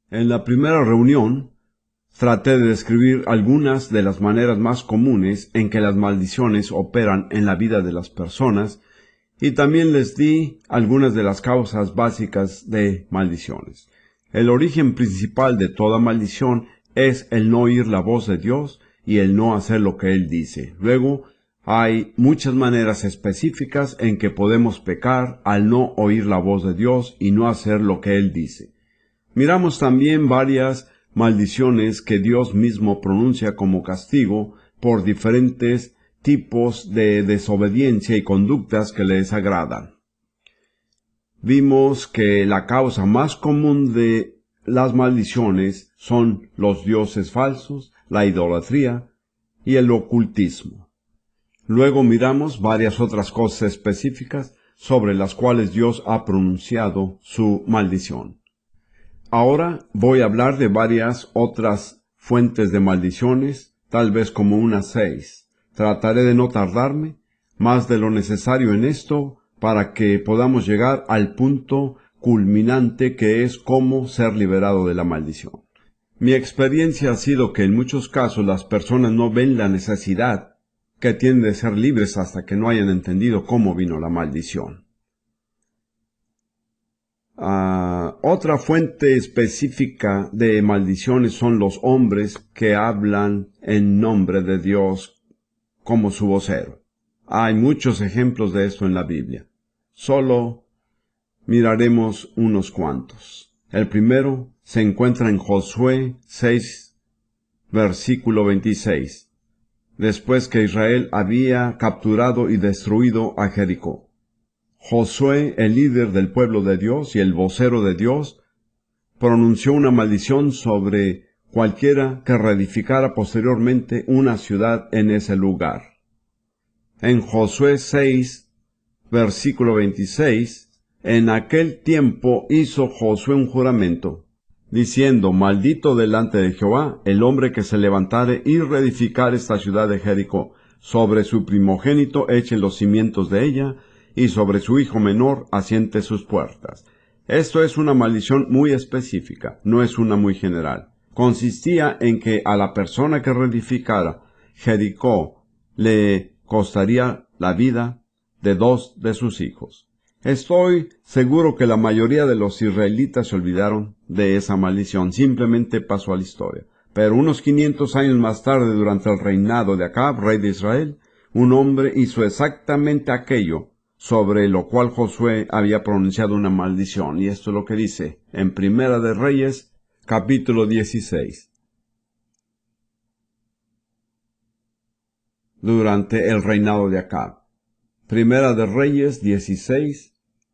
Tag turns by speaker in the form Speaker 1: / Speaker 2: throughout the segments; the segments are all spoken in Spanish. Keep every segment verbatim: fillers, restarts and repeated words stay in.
Speaker 1: En la primera reunión, traté de describir algunas de las maneras más comunes en que las maldiciones operan en la vida de las personas y también les di algunas de las causas básicas de maldiciones. El origen principal de toda maldición es el no oír la voz de Dios y el no hacer lo que Él dice. Luego, hay muchas maneras específicas en que podemos pecar al no oír la voz de Dios y no hacer lo que Él dice. Miramos también varias maldiciones que Dios mismo pronuncia como castigo por diferentes tipos de desobediencia y conductas que le desagradan. Vimos que la causa más común de las maldiciones son los dioses falsos, la idolatría y el ocultismo. Luego miramos varias otras cosas específicas sobre las cuales Dios ha pronunciado su maldición. Ahora voy a hablar de varias otras fuentes de maldiciones, tal vez como unas seis. Trataré de no tardarme más de lo necesario en esto para que podamos llegar al punto culminante que es cómo ser liberado de la maldición. Mi experiencia ha sido que en muchos casos las personas no ven la necesidad que tienen de ser libres hasta que no hayan entendido cómo vino la maldición. Uh, otra fuente específica de maldiciones son los hombres que hablan en nombre de Dios como su vocero. Hay muchos ejemplos de esto en la Biblia. Solo miraremos unos cuantos. El primero se encuentra en Josué seis, versículo veintiséis, después que Israel había capturado y destruido a Jericó. Josué, el líder del pueblo de Dios y el vocero de Dios, pronunció una maldición sobre cualquiera que reedificara posteriormente una ciudad en ese lugar. En Josué seis, versículo veintiséis, en aquel tiempo hizo Josué un juramento, diciendo: maldito delante de Jehová el hombre que se levantare y reedificare esta ciudad de Jericó, sobre su primogénito eche los cimientos de ella, y sobre su hijo menor asiente sus puertas. Esto es una maldición muy específica, no es una muy general. Consistía en que a la persona que reedificara Jericó le costaría la vida de dos de sus hijos. Estoy seguro que la mayoría de los israelitas se olvidaron de esa maldición, simplemente pasó a la historia. Pero unos quinientos años más tarde, durante el reinado de Acab, rey de Israel, un hombre hizo exactamente aquello sobre lo cual Josué había pronunciado una maldición, y esto es lo que dice en Primera de Reyes, capítulo dieciséis. Durante el reinado de Acab. Primera de Reyes dieciséis,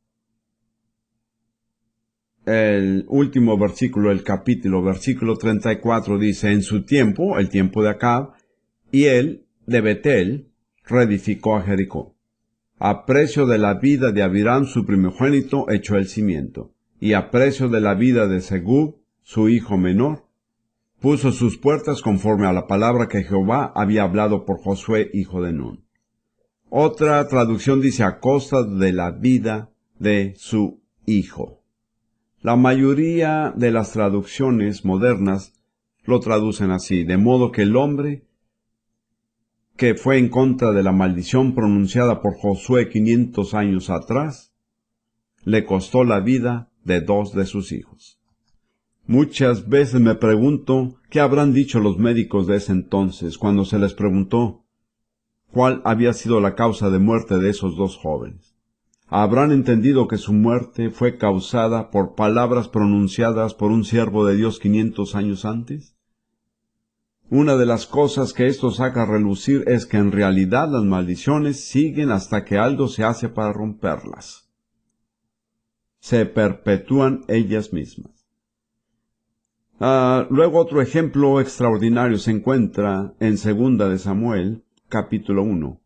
Speaker 1: el último versículo del capítulo, versículo treinta y cuatro, dice: en su tiempo, el tiempo de Acab, y él, de Betel, reedificó a Jericó. A precio de la vida de Abiram, su primogénito, echó el cimiento, y a precio de la vida de Segub, su hijo menor, puso sus puertas conforme a la palabra que Jehová había hablado por Josué, hijo de Nun. Otra traducción dice: a costa de la vida de su hijo. La mayoría de las traducciones modernas lo traducen así, de modo que el hombre que fue en contra de la maldición pronunciada por Josué quinientos años atrás, le costó la vida de dos de sus hijos. Muchas veces me pregunto qué habrán dicho los médicos de ese entonces cuando se les preguntó cuál había sido la causa de muerte de esos dos jóvenes. ¿Habrán entendido que su muerte fue causada por palabras pronunciadas por un siervo de Dios quinientos años antes? Una de las cosas que esto saca a relucir es que en realidad las maldiciones siguen hasta que algo se hace para romperlas. Se perpetúan ellas mismas. Uh, luego otro ejemplo extraordinario se encuentra en Segunda de Samuel, capítulo uno.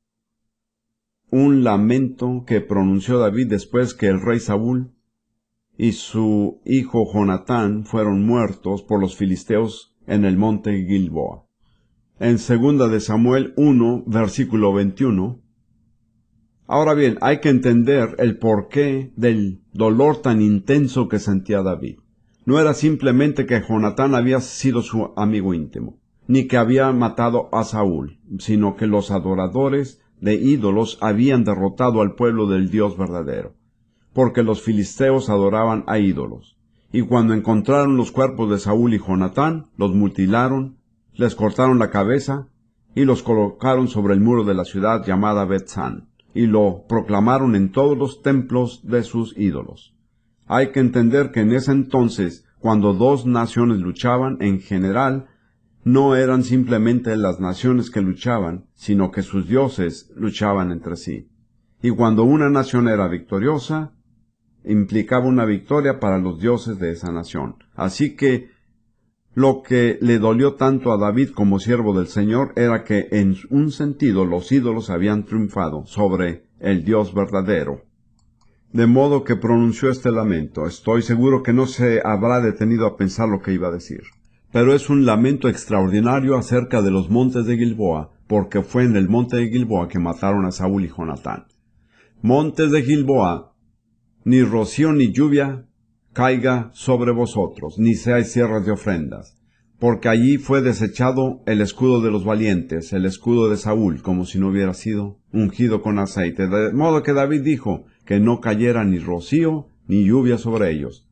Speaker 1: Un lamento que pronunció David después que el rey Saúl y su hijo Jonatán fueron muertos por los filisteos en el monte Gilboa. En Segunda de Samuel uno, versículo veintiuno. Ahora bien, hay que entender el porqué del dolor tan intenso que sentía David. No era simplemente que Jonatán había sido su amigo íntimo, ni que había matado a Saúl, sino que los adoradores de ídolos habían derrotado al pueblo del Dios verdadero, porque los filisteos adoraban a ídolos. Y cuando encontraron los cuerpos de Saúl y Jonatán, los mutilaron, les cortaron la cabeza, y los colocaron sobre el muro de la ciudad llamada Bet-San, y lo proclamaron en todos los templos de sus ídolos. Hay que entender que en ese entonces, cuando dos naciones luchaban, en general, no eran simplemente las naciones que luchaban, sino que sus dioses luchaban entre sí. Y cuando una nación era victoriosa, implicaba una victoria para los dioses de esa nación. Así que lo que le dolió tanto a David como siervo del Señor era que en un sentido los ídolos habían triunfado sobre el Dios verdadero. De modo que pronunció este lamento. Estoy seguro que no se habrá detenido a pensar lo que iba a decir. Pero es un lamento extraordinario acerca de los montes de Gilboa, porque fue en el monte de Gilboa que mataron a Saúl y Jonatán. Montes de Gilboa, ni rocío ni lluvia caiga sobre vosotros, ni seáis tierras de ofrendas, porque allí fue desechado el escudo de los valientes, el escudo de Saúl, como si no hubiera sido ungido con aceite. De modo que David dijo que no cayera ni rocío ni lluvia sobre ellos,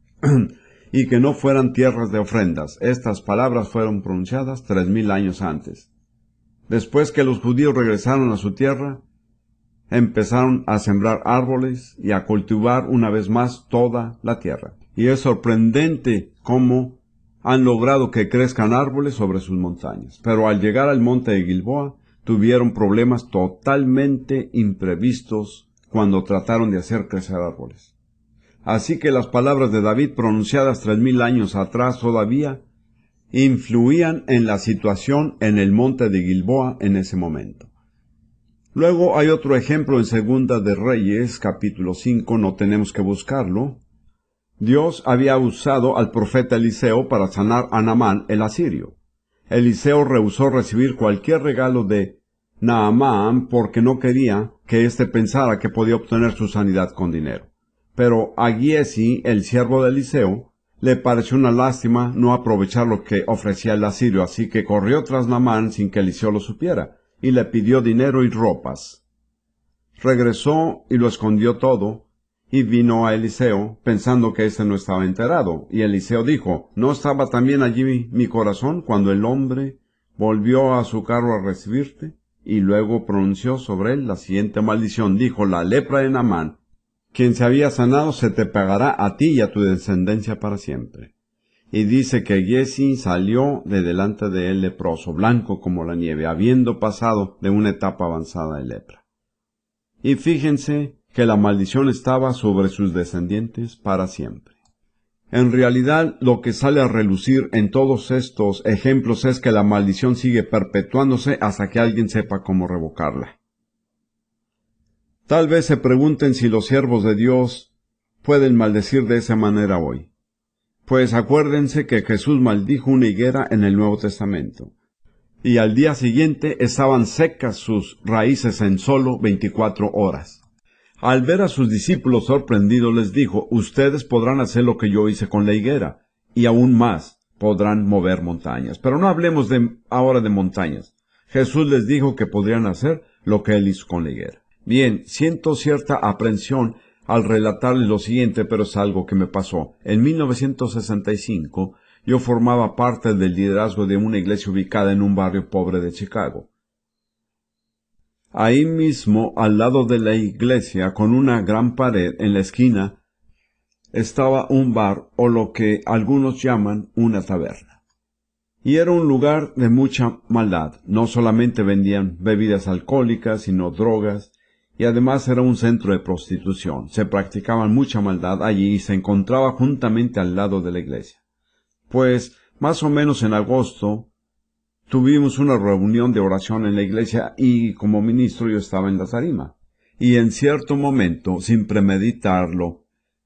Speaker 1: y que no fueran tierras de ofrendas. Estas palabras fueron pronunciadas tres mil años antes. Después que los judíos regresaron a su tierra, empezaron a sembrar árboles y a cultivar una vez más toda la tierra. Y es sorprendente cómo han logrado que crezcan árboles sobre sus montañas. Pero al llegar al monte de Gilboa, tuvieron problemas totalmente imprevistos cuando trataron de hacer crecer árboles. Así que las palabras de David pronunciadas tres mil años atrás todavía influían en la situación en el monte de Gilboa en ese momento. Luego hay otro ejemplo en Segunda de Reyes, capítulo cinco, no tenemos que buscarlo. Dios había usado al profeta Eliseo para sanar a Naamán el asirio. Eliseo rehusó recibir cualquier regalo de Naamán porque no quería que éste pensara que podía obtener su sanidad con dinero. Pero a Giesi, el siervo de Eliseo, le pareció una lástima no aprovechar lo que ofrecía el asirio, así que corrió tras Naamán sin que Eliseo lo supiera, y le pidió dinero y ropas. Regresó y lo escondió todo, y vino a Eliseo, pensando que éste no estaba enterado. Y Eliseo dijo, ¿no estaba también allí mi corazón cuando el hombre volvió a su carro a recibirte? Y luego pronunció sobre él la siguiente maldición. Dijo, la lepra de Naamán, quien se había sanado, se te pagará a ti y a tu descendencia para siempre. Y dice que Giesi salió de delante de él leproso, blanco como la nieve, habiendo pasado de una etapa avanzada de lepra. Y fíjense que la maldición estaba sobre sus descendientes para siempre. En realidad, lo que sale a relucir en todos estos ejemplos es que la maldición sigue perpetuándose hasta que alguien sepa cómo revocarla. Tal vez se pregunten si los siervos de Dios pueden maldecir de esa manera hoy. Pues acuérdense que Jesús maldijo una higuera en el Nuevo Testamento, y al día siguiente estaban secas sus raíces en solo veinticuatro horas. Al ver a sus discípulos sorprendidos les dijo, ustedes podrán hacer lo que yo hice con la higuera, y aún más podrán mover montañas. Pero no hablemos de, ahora de montañas. Jesús les dijo que podrían hacer lo que él hizo con la higuera. Bien, siento cierta aprensión al relatarles lo siguiente, pero es algo que me pasó. En mil novecientos sesenta y cinco, yo formaba parte del liderazgo de una iglesia ubicada en un barrio pobre de Chicago. Ahí mismo, al lado de la iglesia, con una gran pared en la esquina, estaba un bar o lo que algunos llaman una taberna. Y era un lugar de mucha maldad. No solamente vendían bebidas alcohólicas, sino drogas, y además era un centro de prostitución. Se practicaba mucha maldad allí y se encontraba juntamente al lado de la iglesia. Pues, más o menos en agosto, tuvimos una reunión de oración en la iglesia y como ministro yo estaba en la tarima. Y en cierto momento, sin premeditarlo,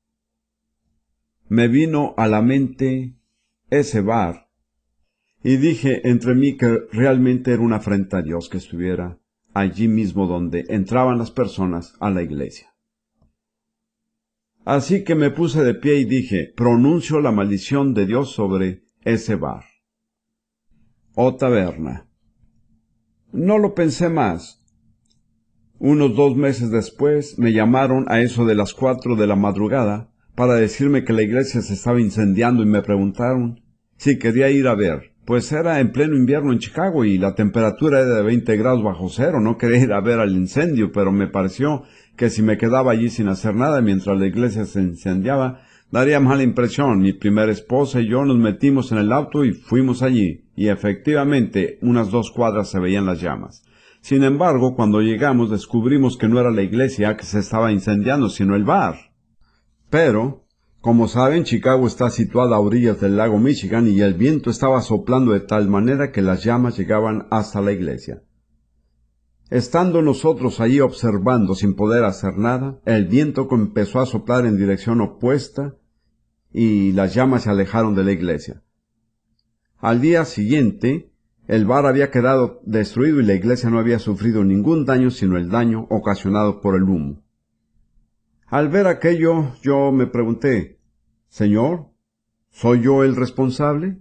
Speaker 1: me vino a la mente ese bar y dije entre mí que realmente era una afrenta a Dios que estuviera allí mismo donde entraban las personas a la iglesia. Así que me puse de pie y dije, pronuncio la maldición de Dios sobre ese bar o taberna. No lo pensé más. Unos dos meses después me llamaron a eso de las cuatro de la madrugada para decirme que la iglesia se estaba incendiando y me preguntaron si quería ir a ver. Pues era en pleno invierno en Chicago y la temperatura era de veinte grados bajo cero. No quería ir a ver al incendio, pero me pareció que si me quedaba allí sin hacer nada mientras la iglesia se incendiaba, daría mala impresión. Mi primera esposa y yo nos metimos en el auto y fuimos allí, y efectivamente unas dos cuadras se veían las llamas. Sin embargo, cuando llegamos descubrimos que no era la iglesia que se estaba incendiando, sino el bar. Pero, como saben, Chicago está situada a orillas del lago Michigan y el viento estaba soplando de tal manera que las llamas llegaban hasta la iglesia. Estando nosotros allí observando sin poder hacer nada, el viento empezó a soplar en dirección opuesta y las llamas se alejaron de la iglesia. Al día siguiente, el bar había quedado destruido y la iglesia no había sufrido ningún daño sino el daño ocasionado por el humo. Al ver aquello, yo me pregunté, Señor, ¿soy yo el responsable?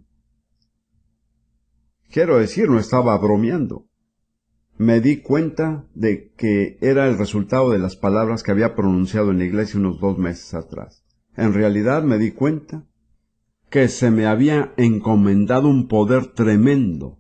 Speaker 1: Quiero decir, no estaba bromeando. Me di cuenta de que era el resultado de las palabras que había pronunciado en la iglesia unos dos meses atrás. En realidad me di cuenta que se me había encomendado un poder tremendo.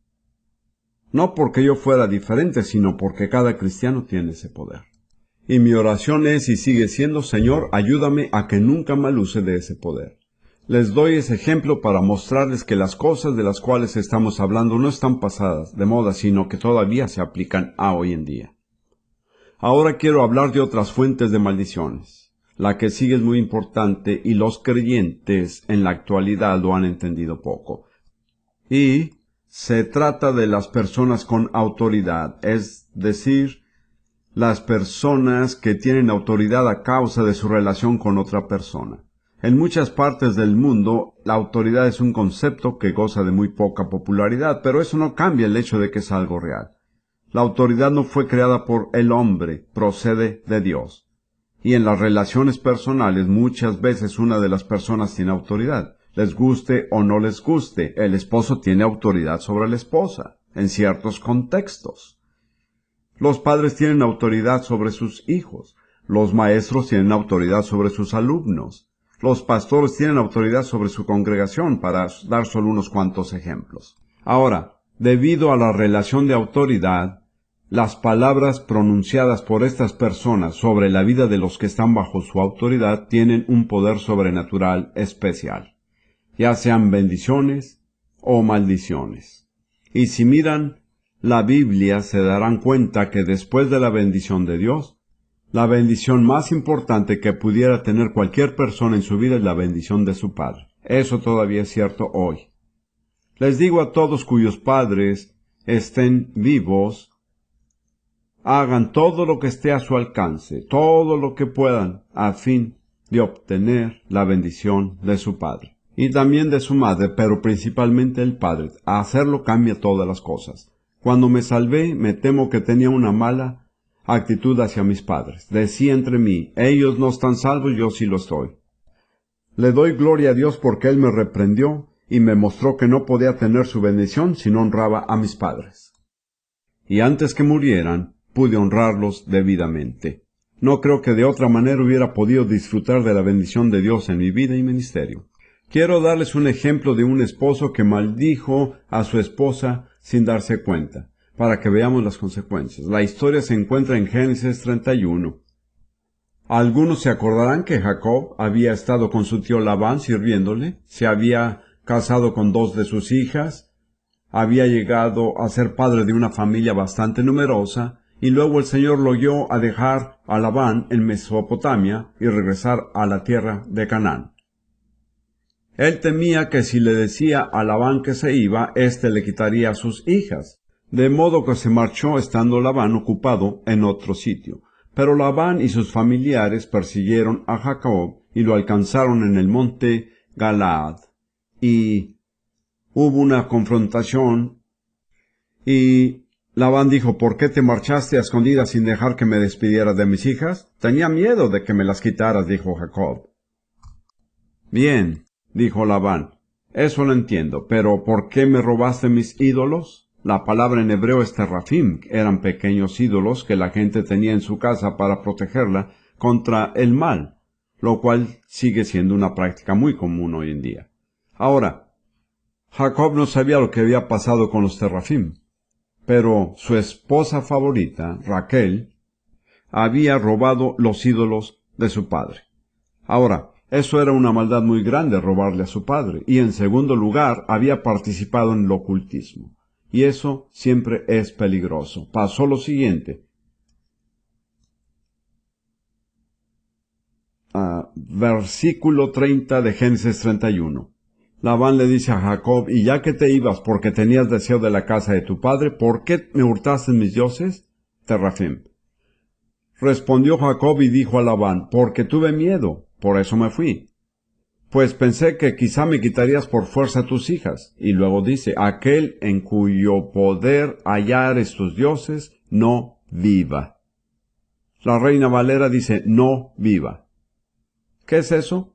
Speaker 1: No porque yo fuera diferente, sino porque cada cristiano tiene ese poder. Y mi oración es y sigue siendo, Señor, ayúdame a que nunca mal use de ese poder. Les doy ese ejemplo para mostrarles que las cosas de las cuales estamos hablando no están pasadas de moda, sino que todavía se aplican a hoy en día. Ahora quiero hablar de otras fuentes de maldiciones. La que sigue es muy importante y los creyentes en la actualidad lo han entendido poco. Y se trata de las personas con autoridad, es decir, las personas que tienen autoridad a causa de su relación con otra persona. En muchas partes del mundo, la autoridad es un concepto que goza de muy poca popularidad, pero eso no cambia el hecho de que es algo real. La autoridad no fue creada por el hombre, procede de Dios. Y en las relaciones personales muchas veces una de las personas tiene autoridad. Les guste o no les guste, el esposo tiene autoridad sobre la esposa, en ciertos contextos. Los padres tienen autoridad sobre sus hijos. Los maestros tienen autoridad sobre sus alumnos. Los pastores tienen autoridad sobre su congregación, para dar solo unos cuantos ejemplos. Ahora, debido a la relación de autoridad, las palabras pronunciadas por estas personas sobre la vida de los que están bajo su autoridad tienen un poder sobrenatural especial, ya sean bendiciones o maldiciones. Y si miran la Biblia, se darán cuenta que después de la bendición de Dios, la bendición más importante que pudiera tener cualquier persona en su vida es la bendición de su padre. Eso todavía es cierto hoy. Les digo a todos cuyos padres estén vivos, hagan todo lo que esté a su alcance, todo lo que puedan, a fin de obtener la bendición de su padre. Y también de su madre, pero principalmente el padre. A hacerlo cambia todas las cosas. Cuando me salvé, me temo que tenía una mala actitud hacia mis padres. Decía entre mí, ellos no están salvos, yo sí lo estoy. Le doy gloria a Dios porque Él me reprendió y me mostró que no podía tener su bendición si no honraba a mis padres. Y antes que murieran, pude honrarlos debidamente. No creo que de otra manera hubiera podido disfrutar de la bendición de Dios en mi vida y ministerio. Quiero darles un ejemplo de un esposo que maldijo a su esposa sin darse cuenta, para que veamos las consecuencias. La historia se encuentra en Génesis treinta y uno. Algunos se acordarán que Jacob había estado con su tío Labán sirviéndole, se había casado con dos de sus hijas, había llegado a ser padre de una familia bastante numerosa, y luego el Señor lo guió a dejar a Labán en Mesopotamia y regresar a la tierra de Canaán. Él temía que si le decía a Labán que se iba, éste le quitaría a sus hijas. De modo que se marchó estando Labán ocupado en otro sitio. Pero Labán y sus familiares persiguieron a Jacob y lo alcanzaron en el monte Galaad. Y hubo una confrontación y Labán dijo, ¿por qué te marchaste a escondidas sin dejar que me despidiera de mis hijas? Tenía miedo de que me las quitaras, dijo Jacob. Bien, dijo Labán, eso lo entiendo, pero ¿por qué me robaste mis ídolos? La palabra en hebreo es terrafim, eran pequeños ídolos que la gente tenía en su casa para protegerla contra el mal, lo cual sigue siendo una práctica muy común hoy en día. Ahora, Jacob no sabía lo que había pasado con los terrafim, pero su esposa favorita, Raquel, había robado los ídolos de su padre. Ahora, eso era una maldad muy grande robarle a su padre, y en segundo lugar, había participado en el ocultismo. Y eso siempre es peligroso. Pasó lo siguiente. Uh, versículo treinta de Génesis treinta y uno. Labán le dice a Jacob, y ya que te ibas porque tenías deseo de la casa de tu padre, ¿por qué me hurtaste mis dioses? Terrafim. Respondió Jacob y dijo a Labán, porque tuve miedo, por eso me fui. Pues pensé que quizá me quitarías por fuerza tus hijas. Y luego dice, aquel en cuyo poder hallares tus dioses, no viva. La Reina Valera dice, no viva. ¿Qué es eso?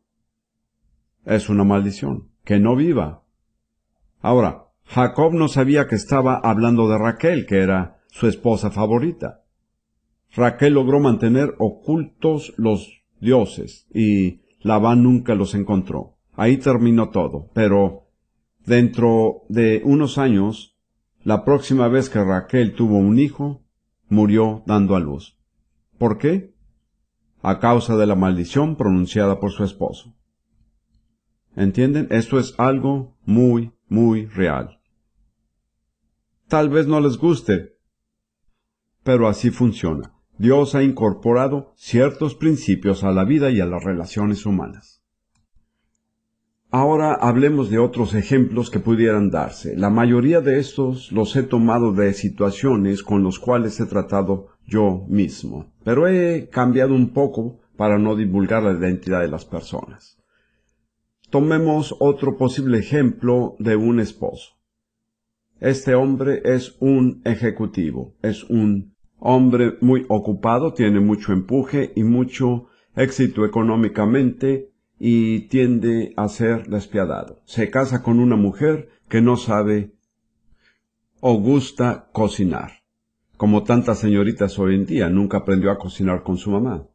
Speaker 1: Es una maldición, que no viva. Ahora, Jacob no sabía que estaba hablando de Raquel, que era su esposa favorita. Raquel logró mantener ocultos los dioses, y Labán nunca los encontró. Ahí terminó todo, pero dentro de unos años, la próxima vez que Raquel tuvo un hijo, murió dando a luz. ¿Por qué? A causa de la maldición pronunciada por su esposo. ¿Entienden? Esto es algo muy, muy real. Tal vez no les guste, pero así funciona. Dios ha incorporado ciertos principios a la vida y a las relaciones humanas. Ahora hablemos de otros ejemplos que pudieran darse. La mayoría de estos los he tomado de situaciones con los cuales he tratado yo mismo, pero he cambiado un poco para no divulgar la identidad de las personas. Tomemos otro posible ejemplo de un esposo. Este hombre es un ejecutivo, es un hombre muy ocupado, tiene mucho empuje y mucho éxito económicamente y tiende a ser despiadado. Se casa con una mujer que no sabe o gusta cocinar. Como tantas señoritas hoy en día, nunca aprendió a cocinar con su mamá.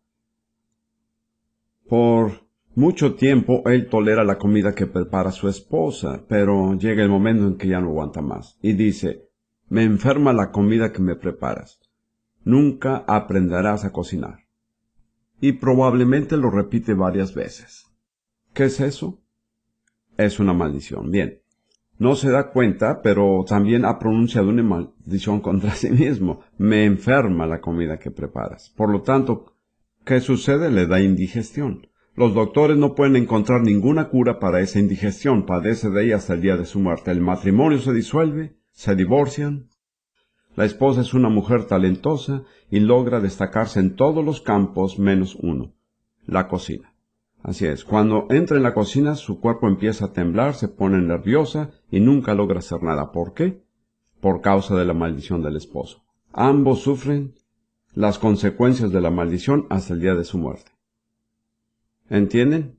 Speaker 1: Por mucho tiempo él tolera la comida que prepara su esposa, pero llega el momento en que ya no aguanta más y dice, me enferma la comida que me preparas. Nunca aprenderás a cocinar. Y probablemente lo repite varias veces. ¿Qué es eso? Es una maldición. Bien. No se da cuenta, pero también ha pronunciado una maldición contra sí mismo. Me enferma la comida que preparas. Por lo tanto, ¿qué sucede? Le da indigestión. Los doctores no pueden encontrar ninguna cura para esa indigestión. Padece de ella hasta el día de su muerte. El matrimonio se disuelve, se divorcian. La esposa es una mujer talentosa y logra destacarse en todos los campos menos uno, la cocina. Así es, cuando entra en la cocina su cuerpo empieza a temblar, se pone nerviosa y nunca logra hacer nada. ¿Por qué? Por causa de la maldición del esposo. Ambos sufren las consecuencias de la maldición hasta el día de su muerte. ¿Entienden?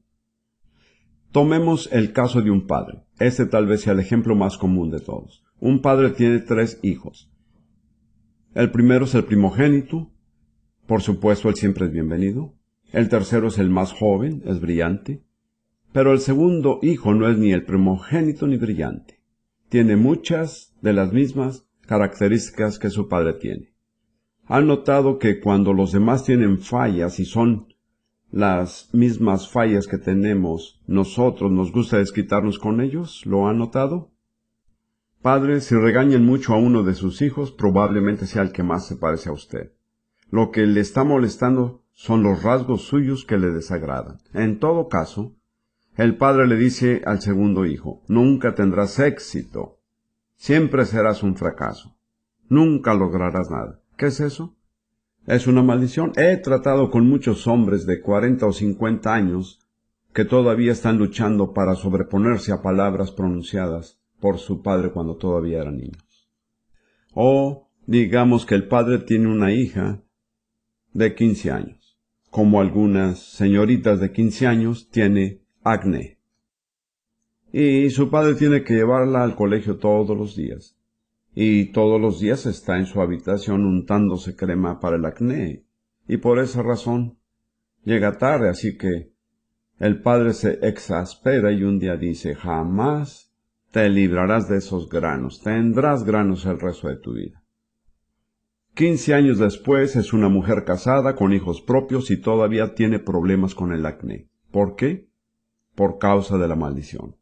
Speaker 1: Tomemos el caso de un padre. Este tal vez sea el ejemplo más común de todos. Un padre tiene tres hijos. El primero es el primogénito. Por supuesto, él siempre es bienvenido. El tercero es el más joven, es brillante. Pero el segundo hijo no es ni el primogénito ni brillante. Tiene muchas de las mismas características que su padre tiene. ¿Han notado que cuando los demás tienen fallas y son las mismas fallas que tenemos nosotros, nos gusta desquitarnos con ellos? ¿Lo han notado? Padres, si regañan mucho a uno de sus hijos, probablemente sea el que más se parece a usted. Lo que le está molestando son los rasgos suyos que le desagradan. En todo caso, el padre le dice al segundo hijo, nunca tendrás éxito, siempre serás un fracaso, nunca lograrás nada. ¿Qué es eso? Es una maldición. He tratado con muchos hombres de cuarenta o cincuenta años que todavía están luchando para sobreponerse a palabras pronunciadas por su padre cuando todavía eran niños. Oh, Digamos que el padre tiene una hija de quince años. Como algunas señoritas de quince años, tiene acné. Y su padre tiene que llevarla al colegio todos los días. Y todos los días está en su habitación untándose crema para el acné. Y por esa razón llega tarde, así que el padre se exaspera y un día dice: jamás te librarás de esos granos, tendrás granos el resto de tu vida. Quince años después es una mujer casada con hijos propios y todavía tiene problemas con el acné. ¿Por qué? Por causa de la maldición.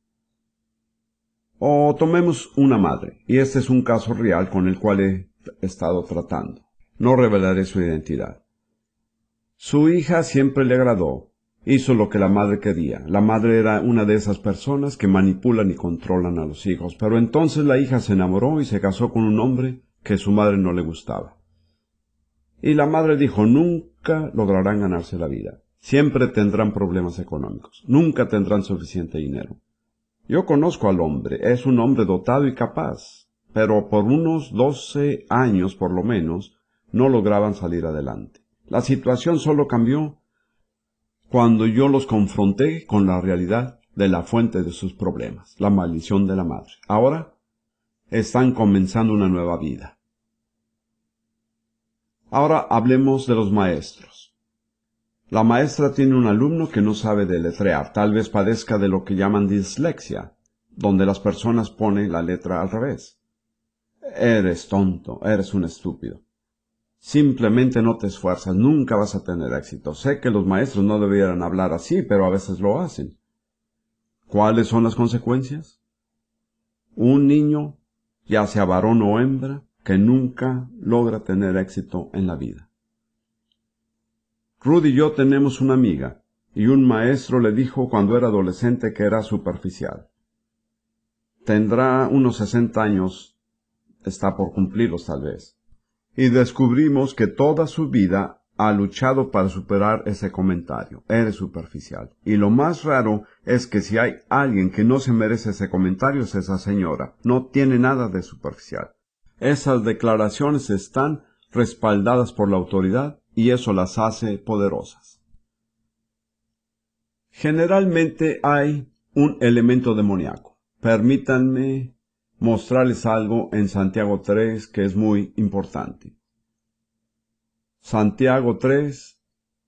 Speaker 1: O tomemos una madre, y este es un caso real con el cual he estado tratando. No revelaré su identidad. Su hija siempre le agradó, hizo lo que la madre quería. La madre era una de esas personas que manipulan y controlan a los hijos, pero entonces la hija se enamoró y se casó con un hombre que su madre no le gustaba. Y la madre dijo: nunca lograrán ganarse la vida, siempre tendrán problemas económicos, nunca tendrán suficiente dinero. Yo conozco al hombre, es un hombre dotado y capaz, pero por unos doce años por lo menos no lograban salir adelante. La situación solo cambió cuando yo los confronté con la realidad de la fuente de sus problemas, la maldición de la madre. Ahora están comenzando una nueva vida. Ahora hablemos de los maestros. La maestra tiene un alumno que no sabe deletrear, tal vez padezca de lo que llaman dislexia, donde las personas ponen la letra al revés. Eres tonto, eres un estúpido. Simplemente no te esfuerzas, nunca vas a tener éxito. Sé que los maestros no debieran hablar así, pero a veces lo hacen. ¿Cuáles son las consecuencias? Un niño, ya sea varón o hembra, que nunca logra tener éxito en la vida. Ruth y yo tenemos una amiga, y un maestro le dijo cuando era adolescente que era superficial. Tendrá unos sesenta años, está por cumplirlos tal vez. Y descubrimos que toda su vida ha luchado para superar ese comentario. Eres superficial. Y lo más raro es que si hay alguien que no se merece ese comentario es esa señora. No tiene nada de superficial. Esas declaraciones están respaldadas por la autoridad y eso las hace poderosas. Generalmente hay un elemento demoníaco. Permítanme mostrarles algo en Santiago tres que es muy importante. Santiago tres,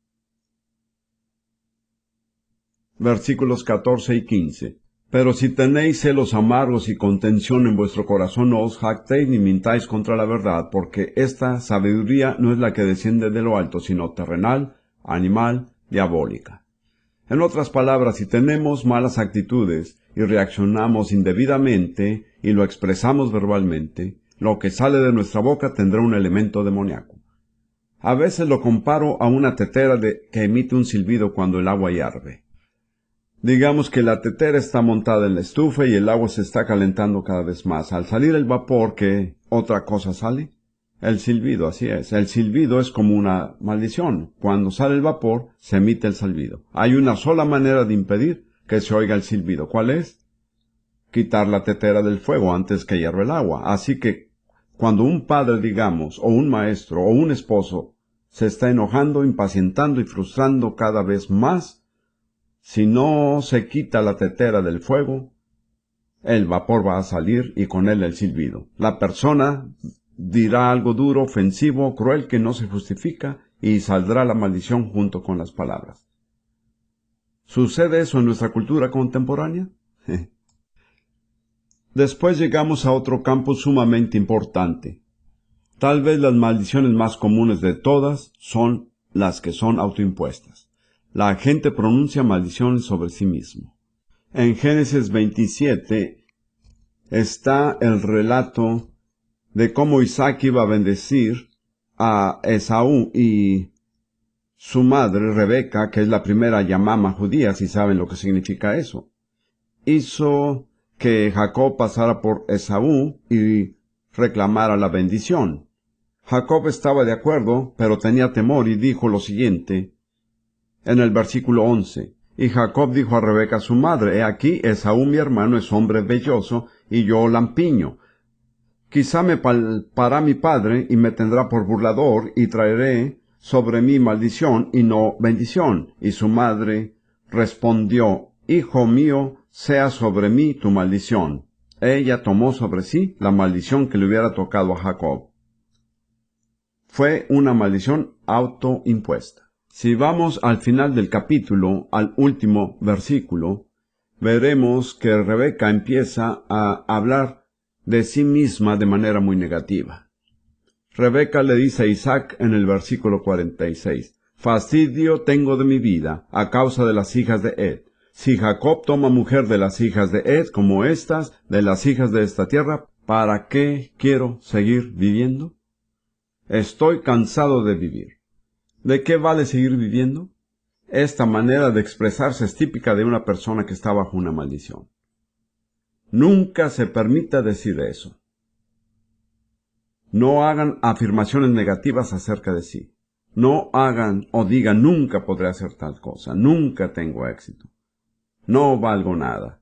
Speaker 1: versículos catorce y quince. Pero si tenéis celos amargos y contención en vuestro corazón, no os jactéis ni mintáis contra la verdad, porque esta sabiduría no es la que desciende de lo alto, sino terrenal, animal, diabólica. En otras palabras, si tenemos malas actitudes y reaccionamos indebidamente y lo expresamos verbalmente, lo que sale de nuestra boca tendrá un elemento demoníaco. A veces lo comparo a una tetera de, que emite un silbido cuando el agua hierve. Digamos que la tetera está montada en la estufa y el agua se está calentando cada vez más. Al salir el vapor, ¿qué otra cosa sale? El silbido, así es. El silbido es como una maldición. Cuando sale el vapor, se emite el silbido. Hay una sola manera de impedir que se oiga el silbido. ¿Cuál es? Quitar la tetera del fuego antes que hierva el agua. Así que, cuando un padre, digamos, o un maestro, o un esposo, se está enojando, impacientando y frustrando cada vez más, si no se quita la tetera del fuego, el vapor va a salir y con él el silbido. La persona dirá algo duro, ofensivo, cruel que no se justifica y saldrá la maldición junto con las palabras. ¿Sucede eso en nuestra cultura contemporánea? Después llegamos a otro campo sumamente importante. Tal vez las maldiciones más comunes de todas son las que son autoimpuestas. La gente pronuncia maldiciones sobre sí mismo. En Génesis veintisiete está el relato de cómo Isaac iba a bendecir a Esaú y su madre, Rebeca, que es la primera yamama judía, si saben lo que significa eso, hizo que Jacob pasara por Esaú y reclamara la bendición. Jacob estaba de acuerdo, pero tenía temor y dijo lo siguiente en el versículo once. Y Jacob dijo a Rebeca su madre: He aquí, Esaú mi hermano es hombre velloso, y yo lampiño. Quizá me palpará mi padre y me tendrá por burlador y traeré sobre mí maldición y no bendición. Y su madre respondió, Hijo mío, sea sobre mí tu maldición. Ella tomó sobre sí la maldición que le hubiera tocado a Jacob. Fue una maldición autoimpuesta. Si vamos al final del capítulo, al último versículo, veremos que Rebeca empieza a hablar de sí misma de manera muy negativa. Rebeca le dice a Isaac en el versículo cuarenta y seis, Fastidio tengo de mi vida a causa de las hijas de Ed. Si Jacob toma mujer de las hijas de Ed como estas, de las hijas de esta tierra, ¿para qué quiero seguir viviendo? Estoy cansado de vivir. ¿De qué vale seguir viviendo? Esta manera de expresarse es típica de una persona que está bajo una maldición. Nunca se permita decir eso. No hagan afirmaciones negativas acerca de sí. No hagan o digan nunca podré hacer tal cosa, nunca tengo éxito. No valgo nada.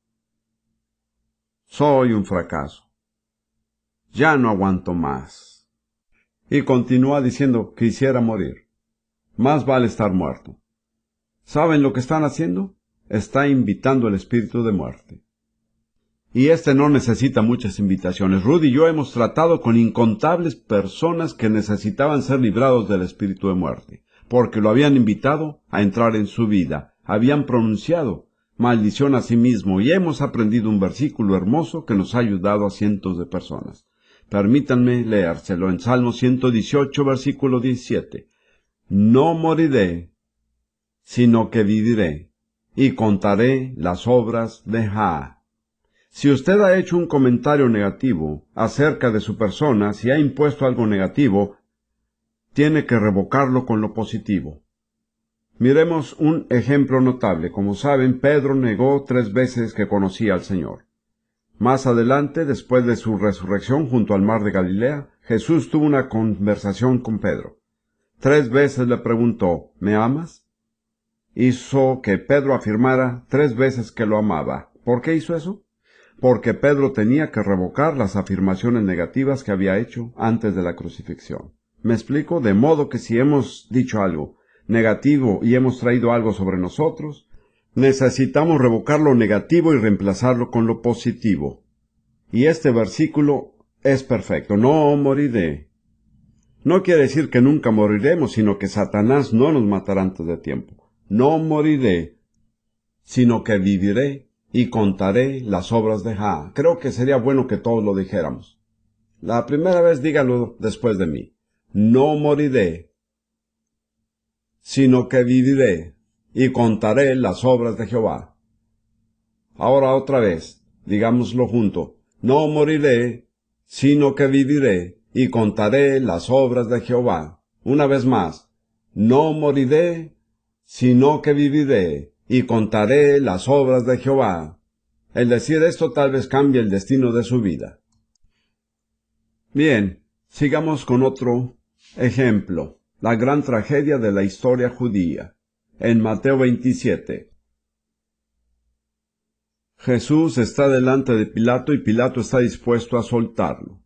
Speaker 1: Soy un fracaso. Ya no aguanto más. Y continúa diciendo, quisiera morir. Más vale estar muerto. ¿Saben lo que están haciendo? Está invitando el espíritu de muerte. Y este no necesita muchas invitaciones. Rudy y yo hemos tratado con incontables personas que necesitaban ser librados del espíritu de muerte, porque lo habían invitado a entrar en su vida, habían pronunciado maldición a sí mismo, y hemos aprendido un versículo hermoso que nos ha ayudado a cientos de personas. Permítanme leérselo en Salmo ciento dieciocho, versículo diecisiete. No moriré, sino que viviré, y contaré las obras de Jah. Si usted ha hecho un comentario negativo acerca de su persona, si ha impuesto algo negativo, tiene que revocarlo con lo positivo. Miremos un ejemplo notable. Como saben, Pedro negó tres veces que conocía al Señor. Más adelante, después de su resurrección junto al mar de Galilea, Jesús tuvo una conversación con Pedro. Tres veces le preguntó, ¿me amas? Hizo que Pedro afirmara tres veces que lo amaba. ¿Por qué hizo eso? Porque Pedro tenía que revocar las afirmaciones negativas que había hecho antes de la crucifixión. ¿Me explico? De modo que si hemos dicho algo negativo y hemos traído algo sobre nosotros, necesitamos revocar lo negativo y reemplazarlo con lo positivo. Y este versículo es perfecto. No moriré. No quiere decir que nunca moriremos, sino que Satanás no nos matará antes de tiempo. No moriré, sino que viviré y contaré las obras de Jah. Creo que sería bueno que todos lo dijéramos. La primera vez dígalo después de mí. No moriré, sino que viviré y contaré las obras de Jehová. Ahora otra vez, digámoslo junto. No moriré, sino que viviré y contaré las obras de Jehová. Una vez más. No moriré, sino que viviré y contaré las obras de Jehová. El decir esto tal vez cambie el destino de su vida. Bien, sigamos con otro ejemplo. La gran tragedia de la historia judía. En Mateo veintisiete. Jesús está delante de Pilato y Pilato está dispuesto a soltarlo.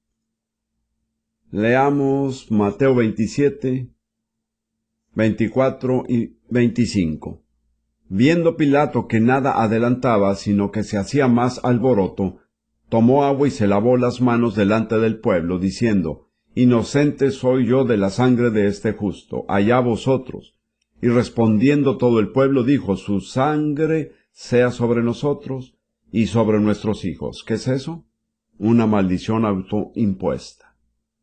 Speaker 1: Leamos Mateo veintisiete, veinticuatro y veinticinco. Viendo Pilato que nada adelantaba, sino que se hacía más alboroto, tomó agua y se lavó las manos delante del pueblo, diciendo, Inocente soy yo de la sangre de este justo, allá vosotros. Y respondiendo todo el pueblo dijo, Su sangre sea sobre nosotros y sobre nuestros hijos. ¿Qué es eso? Una maldición autoimpuesta.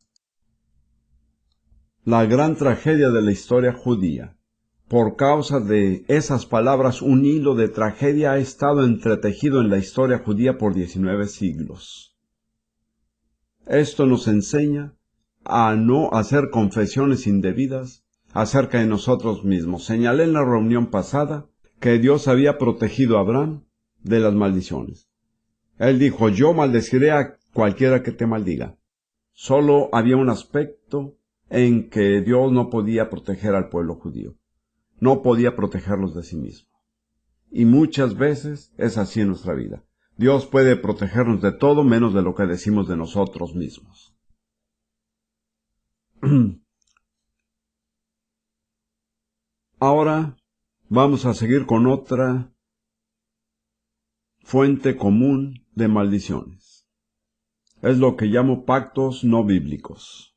Speaker 1: La gran tragedia de la historia judía. Por causa de esas palabras, un hilo de tragedia ha estado entretejido en la historia judía por diecinueve siglos. Esto nos enseña a no hacer confesiones indebidas acerca de nosotros mismos. Señalé en la reunión pasada que Dios había protegido a Abraham de las maldiciones. Él dijo, yo maldeciré a cualquiera que te maldiga. Solo había un aspecto en que Dios no podía proteger al pueblo judío. No podía protegerlos de sí mismo. Y muchas veces es así en nuestra vida. Dios puede protegernos de todo menos de lo que decimos de nosotros mismos. Ahora vamos a seguir con otra fuente común de maldiciones. Es lo que llamo pactos no bíblicos.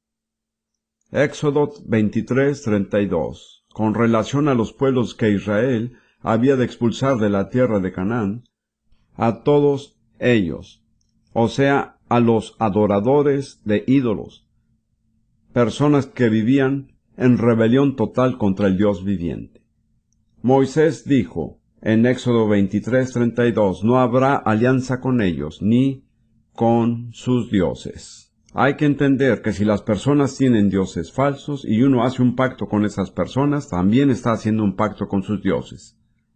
Speaker 1: Éxodo veintitrés, treinta y dos. Con relación a los pueblos que Israel había de expulsar de la tierra de Canaán, a todos ellos, o sea, a los adoradores de ídolos, personas que vivían en rebelión total contra el Dios viviente. Moisés dijo en Éxodo veintitrés, treinta y dos, no habrá alianza con ellos, ni con sus dioses. Hay que entender que si las personas tienen dioses falsos y uno hace un pacto con esas personas, también está haciendo un pacto con sus dioses.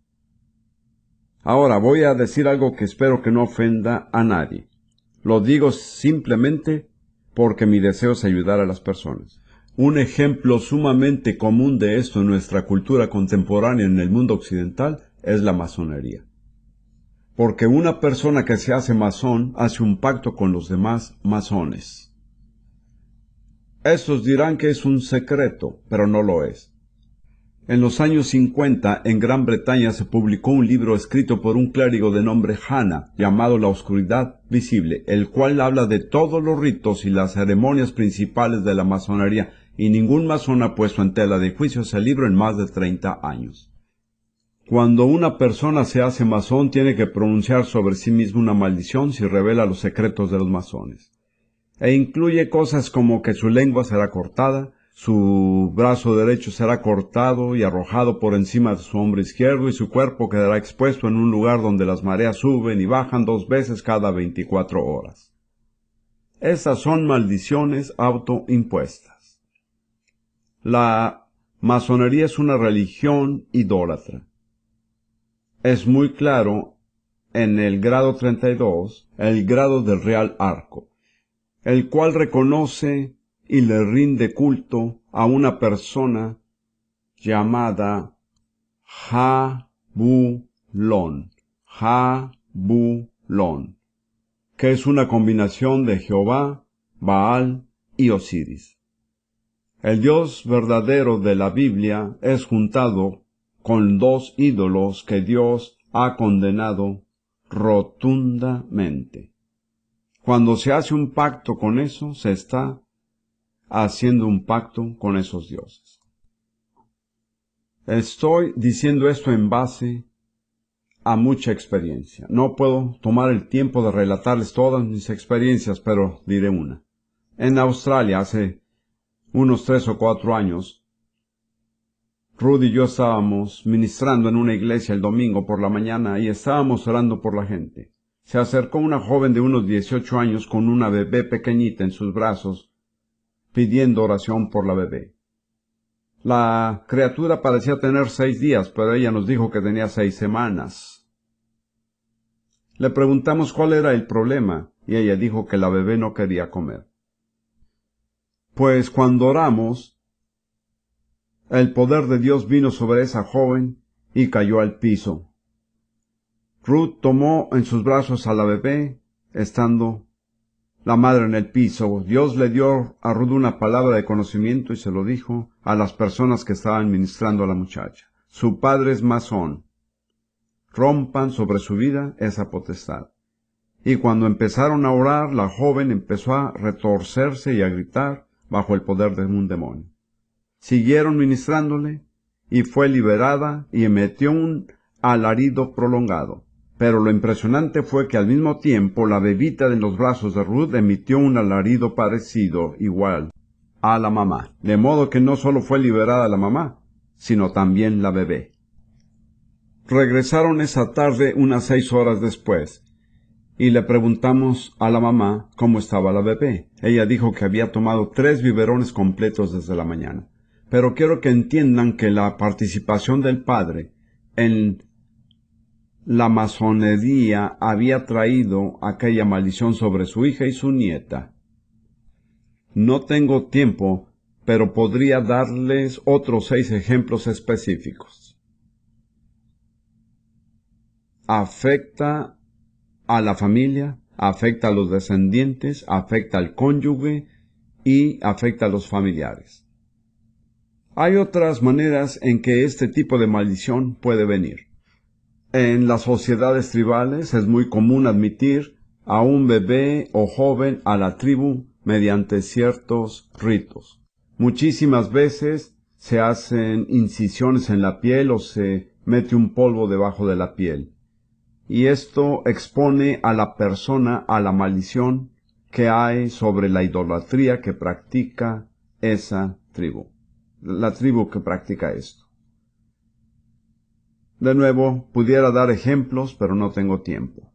Speaker 1: Ahora voy a decir algo que espero que no ofenda a nadie. Lo digo simplemente porque mi deseo es ayudar a las personas. Un ejemplo sumamente común de esto en nuestra cultura contemporánea en el mundo occidental es la masonería. Porque una persona que se hace masón hace un pacto con los demás masones. Estos dirán que es un secreto, pero no lo es. En los años cincuenta, en Gran Bretaña se publicó un libro escrito por un clérigo de nombre Hanna, llamado La Oscuridad Visible, el cual habla de todos los ritos y las ceremonias principales de la masonería, y ningún masón ha puesto en tela de juicio ese libro en más de treinta años. Cuando una persona se hace masón, tiene que pronunciar sobre sí mismo una maldición si revela los secretos de los masones. E incluye cosas como que su lengua será cortada, su brazo derecho será cortado y arrojado por encima de su hombro izquierdo y su cuerpo quedará expuesto en un lugar donde las mareas suben y bajan dos veces cada veinticuatro horas. Esas son maldiciones autoimpuestas. La masonería es una religión idólatra. Es muy claro en el grado treinta y dos, el grado del Real Arco, el cual reconoce y le rinde culto a una persona llamada Jabulón, Jabulón, que es una combinación de Jehová, Baal y Osiris. El Dios verdadero de la Biblia es juntado con dos ídolos que Dios ha condenado rotundamente. Cuando se hace un pacto con eso, se está haciendo un pacto con esos dioses. Estoy diciendo esto en base a mucha experiencia. No puedo tomar el tiempo de relatarles todas mis experiencias, pero diré una. En Australia, hace unos tres o cuatro años, Rudy y yo estábamos ministrando en una iglesia el domingo por la mañana y estábamos orando por la gente. Se acercó una joven de unos dieciocho años con una bebé pequeñita en sus brazos, pidiendo oración por la bebé. La criatura parecía tener seis días, pero ella nos dijo que tenía seis semanas. Le preguntamos cuál era el problema, y ella dijo que la bebé no quería comer. Pues cuando oramos, el poder de Dios vino sobre esa joven y cayó al piso. Ruth tomó en sus brazos a la bebé, estando la madre en el piso. Dios le dio a Ruth una palabra de conocimiento y se lo dijo a las personas que estaban ministrando a la muchacha. Su padre es masón. Rompan sobre su vida esa potestad. Y cuando empezaron a orar, la joven empezó a retorcerse y a gritar bajo el poder de un demonio. Siguieron ministrándole y fue liberada y emitió un alarido prolongado. Pero lo impresionante fue que al mismo tiempo la bebita en los brazos de Ruth emitió un alarido parecido, igual, a la mamá. De modo que no solo fue liberada la mamá, sino también la bebé. Regresaron esa tarde unas seis horas después, y le preguntamos a la mamá cómo estaba la bebé. Ella dijo que había tomado tres biberones completos desde la mañana. Pero quiero que entiendan que la participación del padre en la masonería había traído aquella maldición sobre su hija y su nieta. No tengo tiempo, pero podría darles otros seis ejemplos específicos. Afecta a la familia, afecta a los descendientes, afecta al cónyuge y afecta a los familiares. Hay otras maneras en que este tipo de maldición puede venir. En las sociedades tribales es muy común admitir a un bebé o joven a la tribu mediante ciertos ritos. Muchísimas veces se hacen incisiones en la piel o se mete un polvo debajo de la piel. Y esto expone a la persona a la maldición que hay sobre la idolatría que practica esa tribu. La tribu que practica esto. De nuevo, pudiera dar ejemplos, pero no tengo tiempo.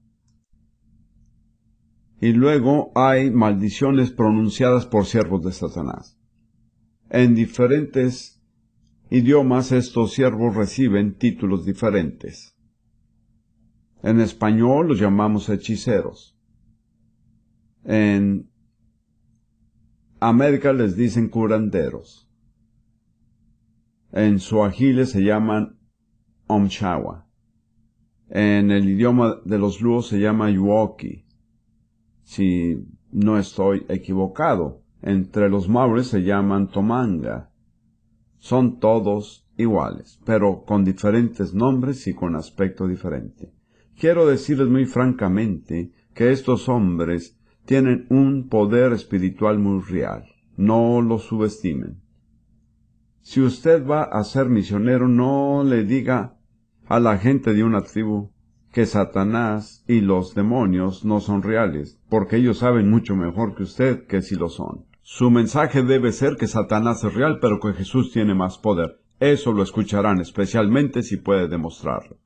Speaker 1: Y luego hay maldiciones pronunciadas por siervos de Satanás. En diferentes idiomas estos siervos reciben títulos diferentes. En español los llamamos hechiceros. En América les dicen curanderos. En suajili se llaman omchawa. En el idioma de los luos se llama yuoki. Si no estoy equivocado, entre los maures se llaman tomanga. Son todos iguales, pero con diferentes nombres y con aspecto diferente. Quiero decirles muy francamente que estos hombres tienen un poder espiritual muy real. No lo subestimen. Si usted va a ser misionero, no le diga a la gente de una tribu que Satanás y los demonios no son reales, porque ellos saben mucho mejor que usted que si lo son. Su mensaje debe ser que Satanás es real, pero que Jesús tiene más poder. Eso lo escucharán, especialmente si puede demostrarlo.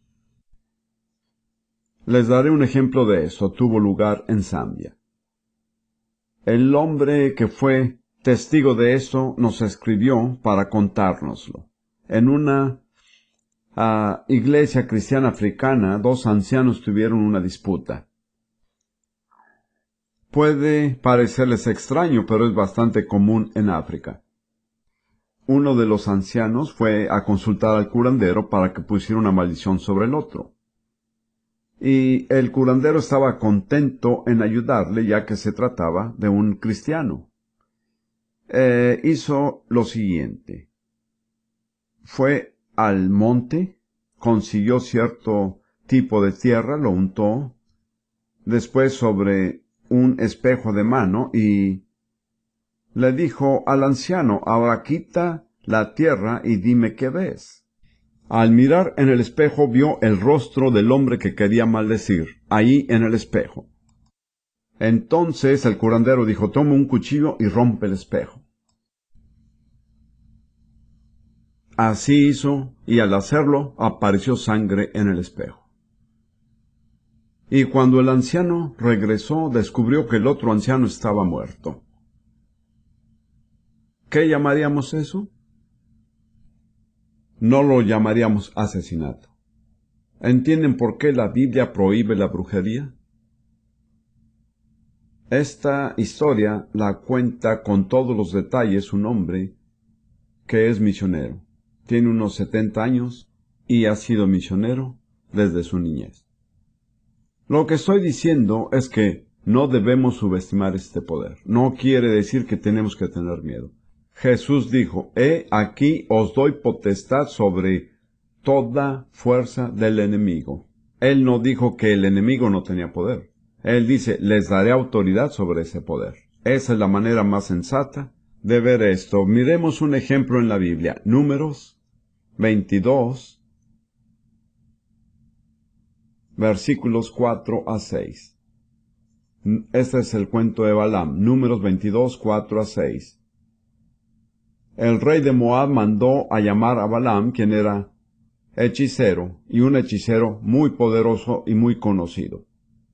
Speaker 1: Les daré un ejemplo de esto. Tuvo lugar en Zambia. El hombre que fue testigo de esto nos escribió para contárnoslo. En una uh, iglesia cristiana africana, dos ancianos tuvieron una disputa. Puede parecerles extraño, pero es bastante común en África. Uno de los ancianos fue a consultar al curandero para que pusiera una maldición sobre el otro. Y el curandero estaba contento en ayudarle, ya que se trataba de un cristiano. Eh, hizo lo siguiente. Fue al monte, consiguió cierto tipo de tierra, lo untó, después sobre un espejo de mano y le dijo al anciano, ahora quita la tierra y dime qué ves. Al mirar en el espejo vio el rostro del hombre que quería maldecir, ahí en el espejo. Entonces el curandero dijo, toma un cuchillo y rompe el espejo. Así hizo, y al hacerlo apareció sangre en el espejo. Y cuando el anciano regresó, descubrió que el otro anciano estaba muerto. ¿Qué llamaríamos eso? No lo llamaríamos asesinato. ¿Entienden por qué la Biblia prohíbe la brujería? Esta historia la cuenta con todos los detalles un hombre que es misionero. Tiene unos setenta años y ha sido misionero desde su niñez. Lo que estoy diciendo es que no debemos subestimar este poder. No quiere decir que tenemos que tener miedo. Jesús dijo, he aquí os doy potestad sobre toda fuerza del enemigo. Él no dijo que el enemigo no tenía poder. Él dice, les daré autoridad sobre ese poder. Esa es la manera más sensata de ver esto. Miremos un ejemplo en la Biblia. Números veintidós, versículos cuatro a seis. Este es el cuento de Balaam. Números veintidós, cuatro a seis. El rey de Moab mandó a llamar a Balaam, quien era hechicero, y un hechicero muy poderoso y muy conocido.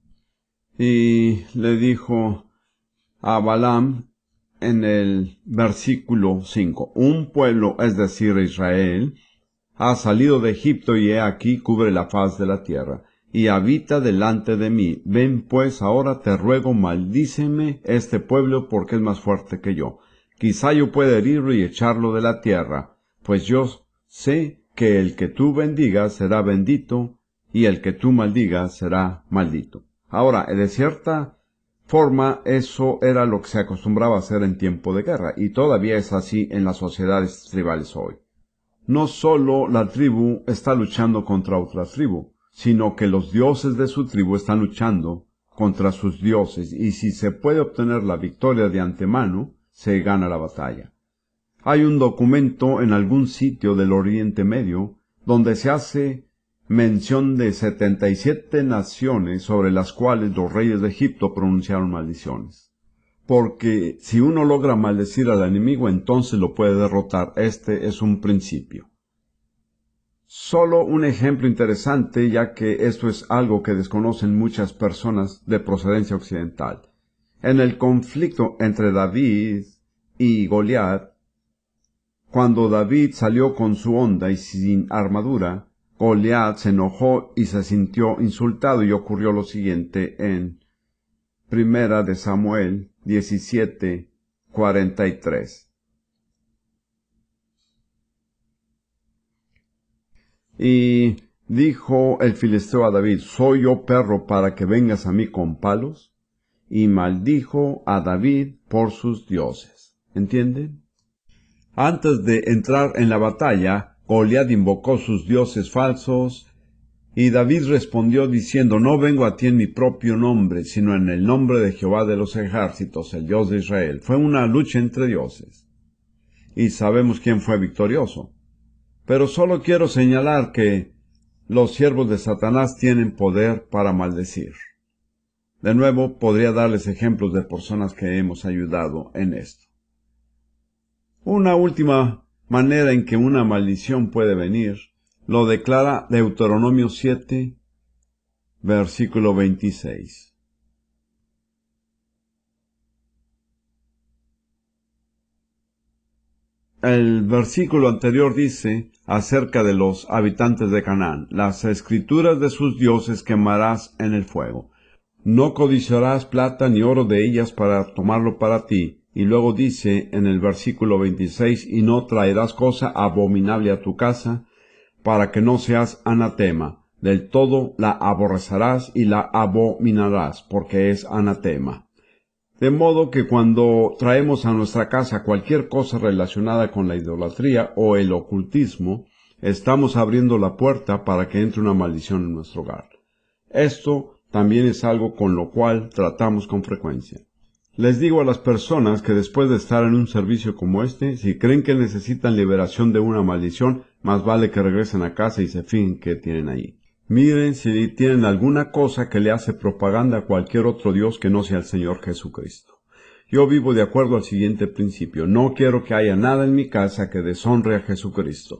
Speaker 1: Y le dijo a Balaam en el versículo cinco, un pueblo, es decir, Israel, ha salido de Egipto y he aquí cubre la faz de la tierra, y habita delante de mí. Ven pues ahora te ruego, maldíceme este pueblo porque es más fuerte que yo. Quizá yo pueda herirlo y echarlo de la tierra, pues yo sé que el que tú bendigas será bendito, y el que tú maldigas será maldito. Ahora, de cierta forma, eso era lo que se acostumbraba a hacer en tiempo de guerra, y todavía es así en las sociedades tribales hoy. No solo la tribu está luchando contra otra tribu, sino que los dioses de su tribu están luchando contra sus dioses, y si se puede obtener la victoria de antemano, se gana la batalla. Hay un documento en algún sitio del Oriente Medio donde se hace mención de setenta y siete naciones sobre las cuales los reyes de Egipto pronunciaron maldiciones. Porque si uno logra maldecir al enemigo, entonces lo puede derrotar. Este es un principio. Solo un ejemplo interesante, ya que esto es algo que desconocen muchas personas de procedencia occidental. En el conflicto entre David y Goliat, cuando David salió con su honda y sin armadura, Goliat se enojó y se sintió insultado, y ocurrió lo siguiente en Primera de Samuel diecisiete, cuarenta y tres. Y dijo el filisteo a David: ¿soy yo perro para que vengas a mí con palos? Y maldijo a David por sus dioses. ¿Entienden? Antes de entrar en la batalla, Goliat invocó sus dioses falsos, y David respondió diciendo: no vengo a ti en mi propio nombre, sino en el nombre de Jehová de los ejércitos, el Dios de Israel. Fue una lucha entre dioses, y sabemos quién fue victorioso. Pero solo quiero señalar que los siervos de Satanás tienen poder para maldecir. De nuevo, podría darles ejemplos de personas que hemos ayudado en esto. Una última manera en que una maldición puede venir, lo declara Deuteronomio siete, versículo veintiséis. El versículo anterior dice acerca de los habitantes de Canaán: las escrituras de sus dioses quemarás en el fuego. No codiciarás plata ni oro de ellas para tomarlo para ti. Y luego dice en el versículo veintiséis: y no traerás cosa abominable a tu casa, para que no seas anatema. Del todo la aborrecerás y la abominarás, porque es anatema. De modo que cuando traemos a nuestra casa cualquier cosa relacionada con la idolatría o el ocultismo, estamos abriendo la puerta para que entre una maldición en nuestro hogar. Esto también es algo con lo cual tratamos con frecuencia. Les digo a las personas que después de estar en un servicio como este, si creen que necesitan liberación de una maldición, más vale que regresen a casa y se fijen que tienen ahí. Miren si tienen alguna cosa que le hace propaganda a cualquier otro Dios que no sea el Señor Jesucristo. Yo vivo de acuerdo al siguiente principio: no quiero que haya nada en mi casa que deshonre a Jesucristo.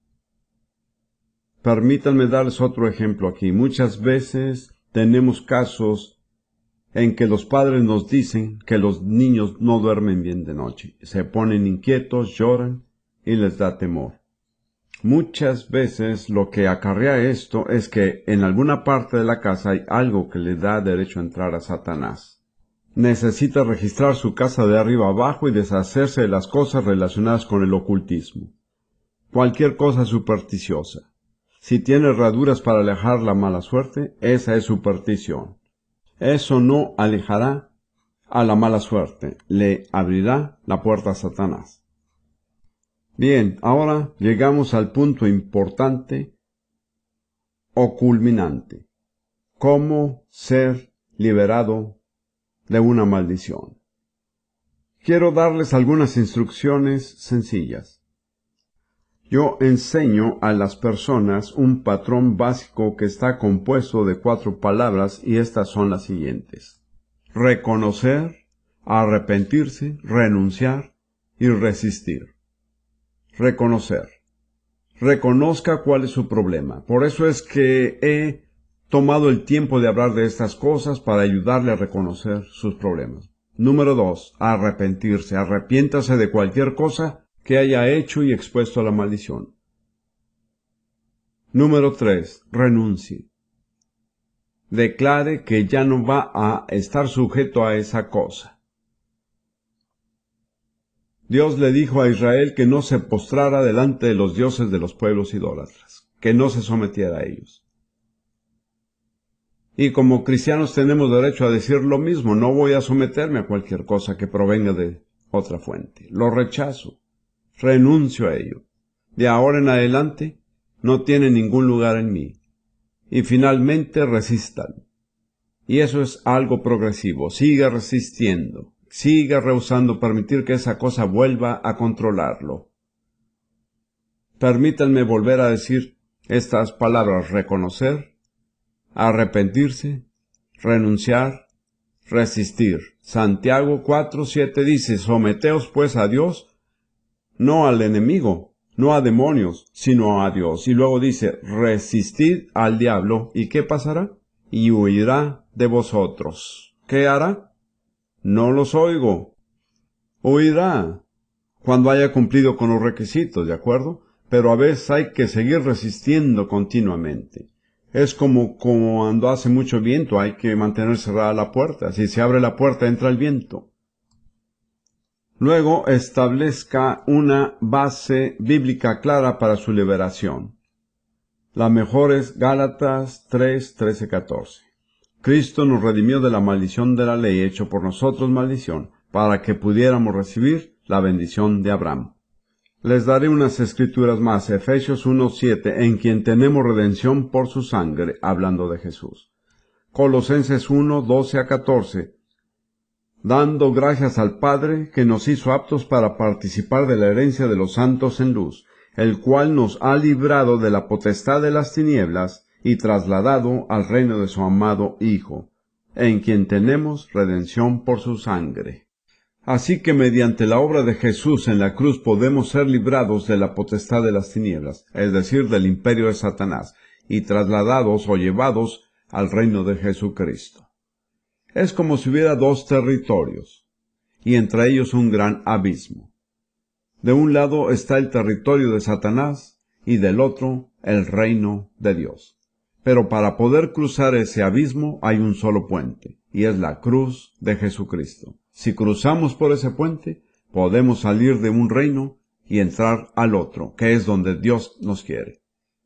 Speaker 1: Permítanme darles otro ejemplo aquí. Muchas veces tenemos casos en que los padres nos dicen que los niños no duermen bien de noche. Se ponen inquietos, lloran y les da temor. Muchas veces lo que acarrea esto es que en alguna parte de la casa hay algo que le da derecho a entrar a Satanás. Necesita registrar su casa de arriba abajo y deshacerse de las cosas relacionadas con el ocultismo. Cualquier cosa supersticiosa. Si tiene herraduras para alejar la mala suerte, esa es superstición. Eso no alejará a la mala suerte, le abrirá la puerta a Satanás. Bien, ahora llegamos al punto importante o culminante: cómo ser liberado de una maldición. Quiero darles algunas instrucciones sencillas. Yo enseño a las personas un patrón básico que está compuesto de cuatro palabras, y estas son las siguientes: reconocer, arrepentirse, renunciar y resistir. Reconocer. Reconozca cuál es su problema. Por eso es que he tomado el tiempo de hablar de estas cosas, para ayudarle a reconocer sus problemas. Número dos, arrepentirse. Arrepiéntase de cualquier cosa que haya hecho y expuesto a la maldición. Número tres, renuncie. Declare que ya no va a estar sujeto a esa cosa. Dios le dijo a Israel que no se postrara delante de los dioses de los pueblos idólatras, que no se sometiera a ellos. Y como cristianos tenemos derecho a decir lo mismo. No voy a someterme a cualquier cosa que provenga de otra fuente. Lo rechazo. Renuncio a ello. De ahora en adelante no tiene ningún lugar en mí. Y finalmente resistan. Y eso es algo progresivo. Siga resistiendo. Siga rehusando permitir que esa cosa vuelva a controlarlo. Permítanme volver a decir estas palabras: reconocer, arrepentirse, renunciar, resistir. Santiago cuatro siete dice: someteos pues a Dios, no al enemigo, no a demonios, sino a Dios. Y luego dice: resistid al diablo, ¿y qué pasará? Y huirá de vosotros. ¿Qué hará? No los oigo. Huirá cuando haya cumplido con los requisitos, ¿de acuerdo? Pero a veces hay que seguir resistiendo continuamente. Es como, como cuando hace mucho viento, hay que mantener cerrada la puerta. Si se abre la puerta, entra el viento. Luego, establezca una base bíblica clara para su liberación. La mejor es Gálatas tres, trece, catorce. Cristo nos redimió de la maldición de la ley, hecho por nosotros maldición, para que pudiéramos recibir la bendición de Abraham. Les daré unas escrituras más. Efesios uno siete, en quien tenemos redención por su sangre, hablando de Jesús. Colosenses uno doce a catorce, dando gracias al Padre que nos hizo aptos para participar de la herencia de los santos en luz, el cual nos ha librado de la potestad de las tinieblas y trasladado al reino de su amado Hijo, en quien tenemos redención por su sangre. Así que mediante la obra de Jesús en la cruz podemos ser librados de la potestad de las tinieblas, es decir, del imperio de Satanás, y trasladados o llevados al reino de Jesucristo. Es como si hubiera dos territorios, y entre ellos un gran abismo. De un lado está el territorio de Satanás, y del otro el reino de Dios. Pero para poder cruzar ese abismo hay un solo puente, y es la cruz de Jesucristo. Si cruzamos por ese puente, podemos salir de un reino y entrar al otro, que es donde Dios nos quiere.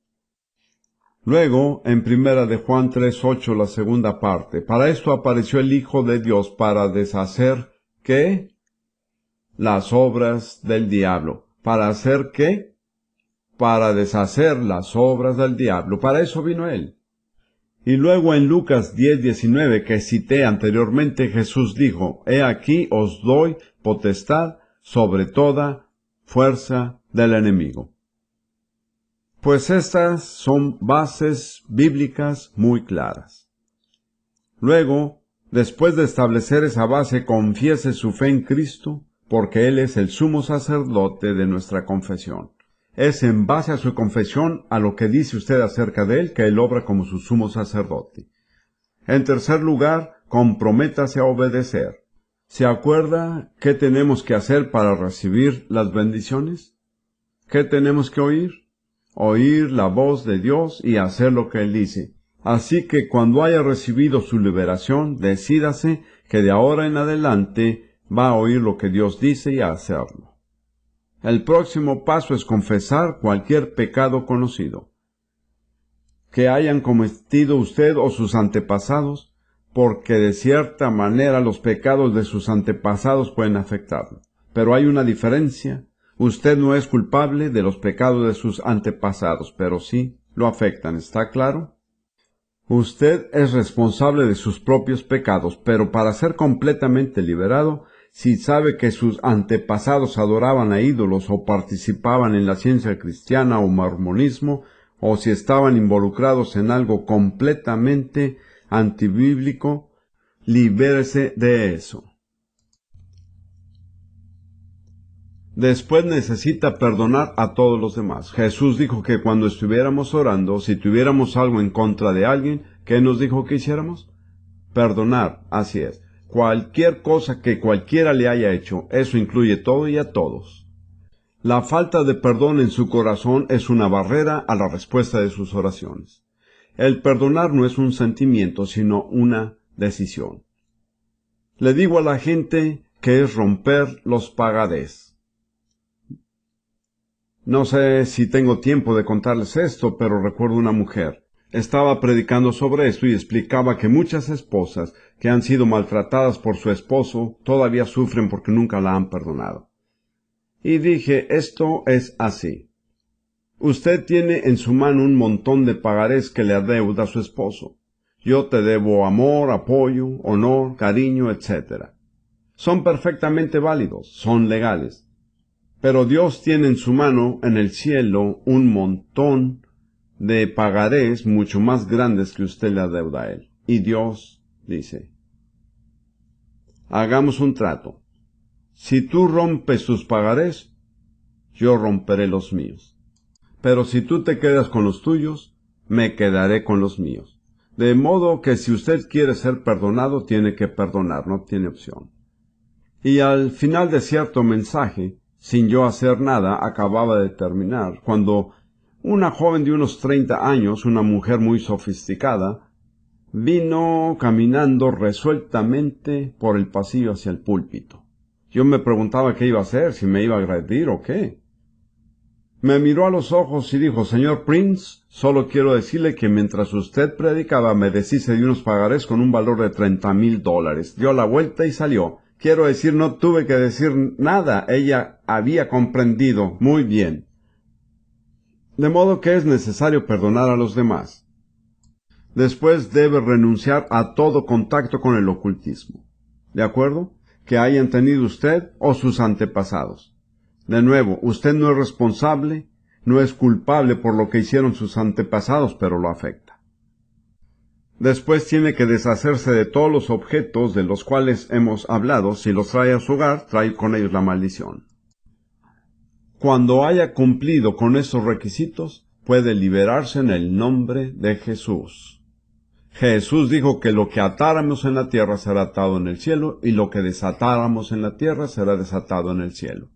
Speaker 1: Luego, en primera de Juan tres ocho, la segunda parte, para esto apareció el Hijo de Dios, para deshacer, ¿qué? Las obras del diablo. ¿Para hacer qué? Para deshacer las obras del diablo. Para eso vino Él. Y luego en Lucas diez diecinueve, que cité anteriormente, Jesús dijo: He aquí os doy potestad sobre toda fuerza del enemigo. Pues estas son bases bíblicas muy claras. Luego, después de establecer esa base, confiese su fe en Cristo, porque Él es el sumo sacerdote de nuestra confesión. Es en base a su confesión, a lo que dice usted acerca de Él, que Él obra como su sumo sacerdote. En tercer lugar, comprométase a obedecer. ¿Se acuerda qué tenemos que hacer para recibir las bendiciones? ¿Qué tenemos que oír? Oír la voz de Dios y hacer lo que Él dice. Así que cuando haya recibido su liberación, decídase que de ahora en adelante va a oír lo que Dios dice y a hacerlo. El próximo paso es confesar cualquier pecado conocido que hayan cometido usted o sus antepasados, porque de cierta manera los pecados de sus antepasados pueden afectarlo. Pero hay una diferencia. Usted no es culpable de los pecados de sus antepasados, pero sí lo afectan, ¿está claro? Usted es responsable de sus propios pecados, pero para ser completamente liberado, si sabe que sus antepasados adoraban a ídolos o participaban en la ciencia cristiana o mormonismo, o si estaban involucrados en algo completamente antibíblico, libérese de eso. Después necesita perdonar a todos los demás. Jesús dijo que cuando estuviéramos orando, si tuviéramos algo en contra de alguien, ¿qué nos dijo que hiciéramos? Perdonar, así es. Cualquier cosa que cualquiera le haya hecho, eso incluye todo y a todos. La falta de perdón en su corazón es una barrera a la respuesta de sus oraciones. El perdonar no es un sentimiento, sino una decisión. Le digo a la gente que es romper los pagarés. No sé si tengo tiempo de contarles esto, pero recuerdo una mujer. Estaba predicando sobre esto y explicaba que muchas esposas que han sido maltratadas por su esposo todavía sufren porque nunca la han perdonado. Y dije, esto es así. Usted tiene en su mano un montón de pagarés que le adeuda a su esposo. Yo te debo amor, apoyo, honor, cariño, etcétera. Son perfectamente válidos, son legales. Pero Dios tiene en su mano en el cielo un montón de pagarés mucho más grandes que usted le adeuda a él. Y Dios dice, hagamos un trato. Si tú rompes tus pagarés, yo romperé los míos. Pero si tú te quedas con los tuyos, me quedaré con los míos. De modo que si usted quiere ser perdonado, tiene que perdonar, no tiene opción. Y al final de cierto mensaje, sin yo hacer nada, acababa de terminar, cuando una joven de unos treinta años, una mujer muy sofisticada, vino caminando resueltamente por el pasillo hacia el púlpito. Yo me preguntaba qué iba a hacer, si me iba a agredir o qué. Me miró a los ojos y dijo, señor Prince, solo quiero decirle que mientras usted predicaba me deshice de unos pagarés con un valor de treinta mil dólares. Dio la vuelta y salió. Quiero decir, no tuve que decir nada. Ella había comprendido muy bien. De modo que es necesario perdonar a los demás. Después debe renunciar a todo contacto con el ocultismo. ¿De acuerdo? Que hayan tenido usted o sus antepasados. De nuevo, usted no es responsable, no es culpable por lo que hicieron sus antepasados, pero lo afecta. Después tiene que deshacerse de todos los objetos de los cuales hemos hablado. Si los trae a su hogar, trae con ellos la maldición. Cuando haya cumplido con esos requisitos, puede liberarse en el nombre de Jesús. Jesús dijo que lo que atáramos en la tierra será atado en el cielo, y lo que desatáramos en la tierra será desatado en el cielo.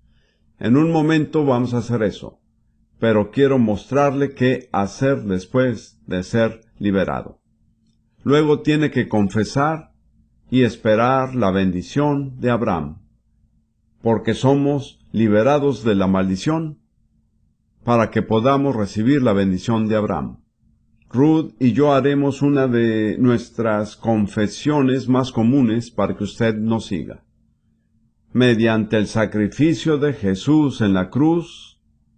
Speaker 1: En un momento vamos a hacer eso, pero quiero mostrarle qué hacer después de ser liberado. Luego tiene que confesar y esperar la bendición de Abraham, porque somos liberados de la maldición para que podamos recibir la bendición de Abraham. Ruth y yo haremos una de nuestras confesiones más comunes para que usted nos siga. Mediante el sacrificio de Jesús en la cruz,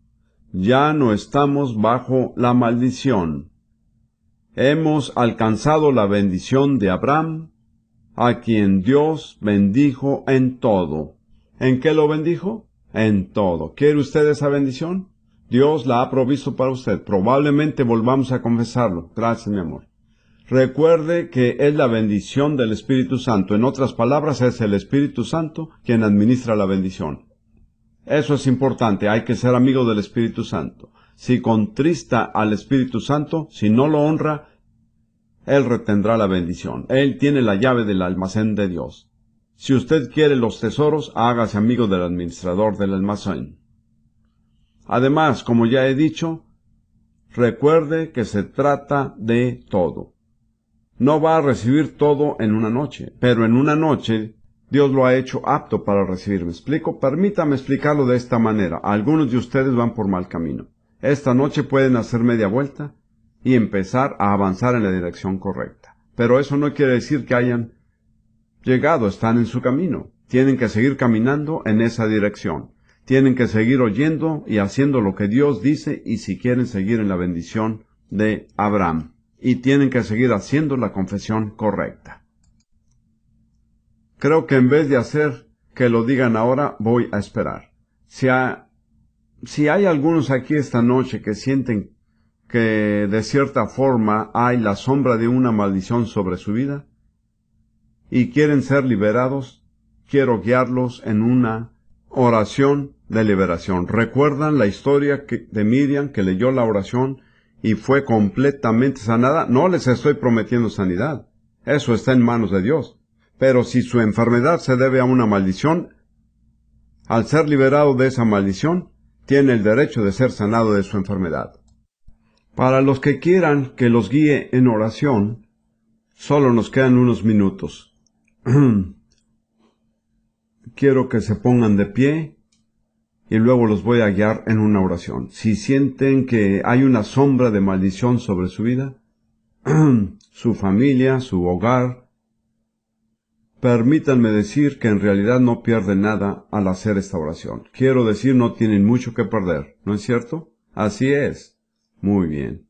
Speaker 1: ya no estamos bajo la maldición. Hemos alcanzado la bendición de Abraham, a quien Dios bendijo en todo. ¿En qué lo bendijo? En todo. ¿Quiere usted esa bendición? Dios la ha provisto para usted. Probablemente volvamos a confesarlo. Gracias, mi amor. Recuerde que es la bendición del Espíritu Santo. En otras palabras, es el Espíritu Santo quien administra la bendición. Eso es importante. Hay que ser amigo del Espíritu Santo. Si contrista al Espíritu Santo, si no lo honra, Él retendrá la bendición. Él tiene la llave del almacén de Dios. Si usted quiere los tesoros, hágase amigo del administrador del almacén. Además, como ya he dicho, recuerde que se trata de todo. No va a recibir todo en una noche, pero en una noche Dios lo ha hecho apto para recibir. ¿Me explico? Permítame explicarlo de esta manera. Algunos de ustedes van por mal camino. Esta noche pueden hacer media vuelta y empezar a avanzar en la dirección correcta. Pero eso no quiere decir que hayan llegado, están en su camino. Tienen que seguir caminando en esa dirección. Tienen que seguir oyendo y haciendo lo que Dios dice, y si quieren seguir en la bendición de Abraham. Y tienen que seguir haciendo la confesión correcta. Creo que en vez de hacer que lo digan ahora, voy a esperar. Si, ha, si hay algunos aquí esta noche que sienten que de cierta forma hay la sombra de una maldición sobre su vida y quieren ser liberados, quiero guiarlos en una oración de liberación. ¿Recuerdan la historia que, de Miriam, que leyó la oración y fue completamente sanada? No les estoy prometiendo sanidad. Eso está en manos de Dios. Pero si su enfermedad se debe a una maldición, al ser liberado de esa maldición, tiene el derecho de ser sanado de su enfermedad. Para los que quieran que los guíe en oración, solo nos quedan unos minutos. Quiero que se pongan de pie y luego los voy a guiar en una oración. Si sienten que hay una sombra de maldición sobre su vida, su familia, su hogar, permítanme decir que en realidad no pierden nada al hacer esta oración. Quiero decir, no tienen mucho que perder, ¿no es cierto? Así es. Muy bien.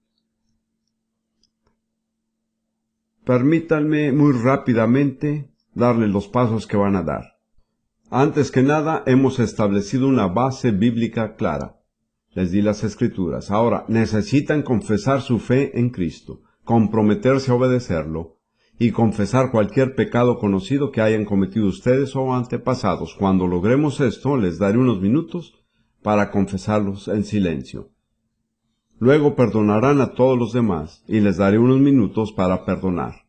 Speaker 1: Permítanme muy rápidamente darles los pasos que van a dar. Antes que nada, hemos establecido una base bíblica clara. Les di las escrituras. Ahora, necesitan confesar su fe en Cristo, comprometerse a obedecerlo, y confesar cualquier pecado conocido que hayan cometido ustedes o antepasados. Cuando logremos esto, les daré unos minutos para confesarlos en silencio. Luego perdonarán a todos los demás, y les daré unos minutos para perdonar.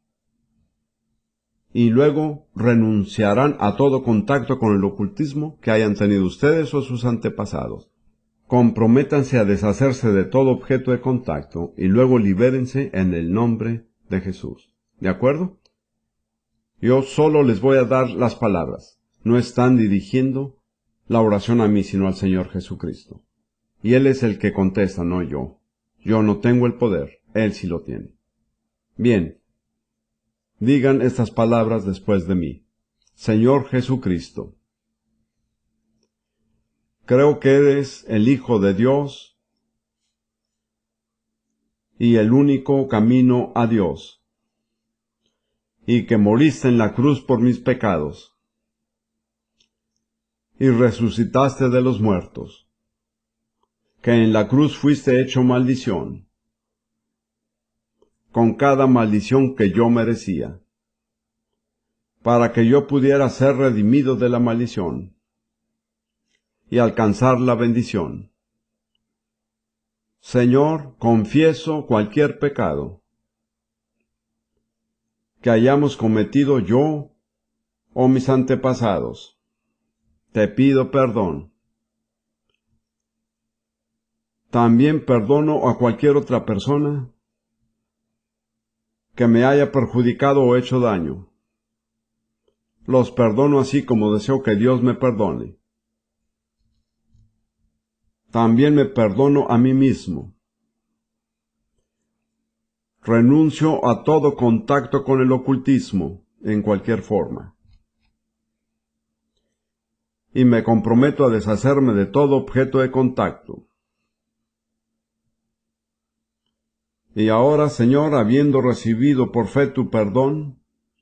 Speaker 1: Y luego renunciarán a todo contacto con el ocultismo que hayan tenido ustedes o sus antepasados. Comprométanse a deshacerse de todo objeto de contacto y luego libérense en el nombre de Jesús. ¿De acuerdo? Yo solo les voy a dar las palabras. No están dirigiendo la oración a mí, sino al Señor Jesucristo. Y Él es el que contesta, no yo. Yo no tengo el poder, Él sí lo tiene. Bien. Digan estas palabras después de mí. Señor Jesucristo, creo que eres el Hijo de Dios y el único camino a Dios, y que moriste en la cruz por mis pecados, y resucitaste de los muertos, que en la cruz fuiste hecho maldición, con cada maldición que yo merecía, para que yo pudiera ser redimido de la maldición y alcanzar la bendición. Señor, confieso cualquier pecado que hayamos cometido yo o mis antepasados. Te pido perdón. También perdono a cualquier otra persona que me haya perjudicado o hecho daño. Los perdono así como deseo que Dios me perdone. También me perdono a mí mismo. Renuncio a todo contacto con el ocultismo, en cualquier forma. Y me comprometo a deshacerme de todo objeto de contacto. Y ahora, Señor, habiendo recibido por fe tu perdón,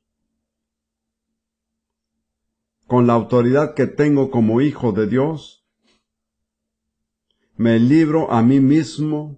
Speaker 1: con la autoridad que tengo como hijo de Dios, me libro a mí mismo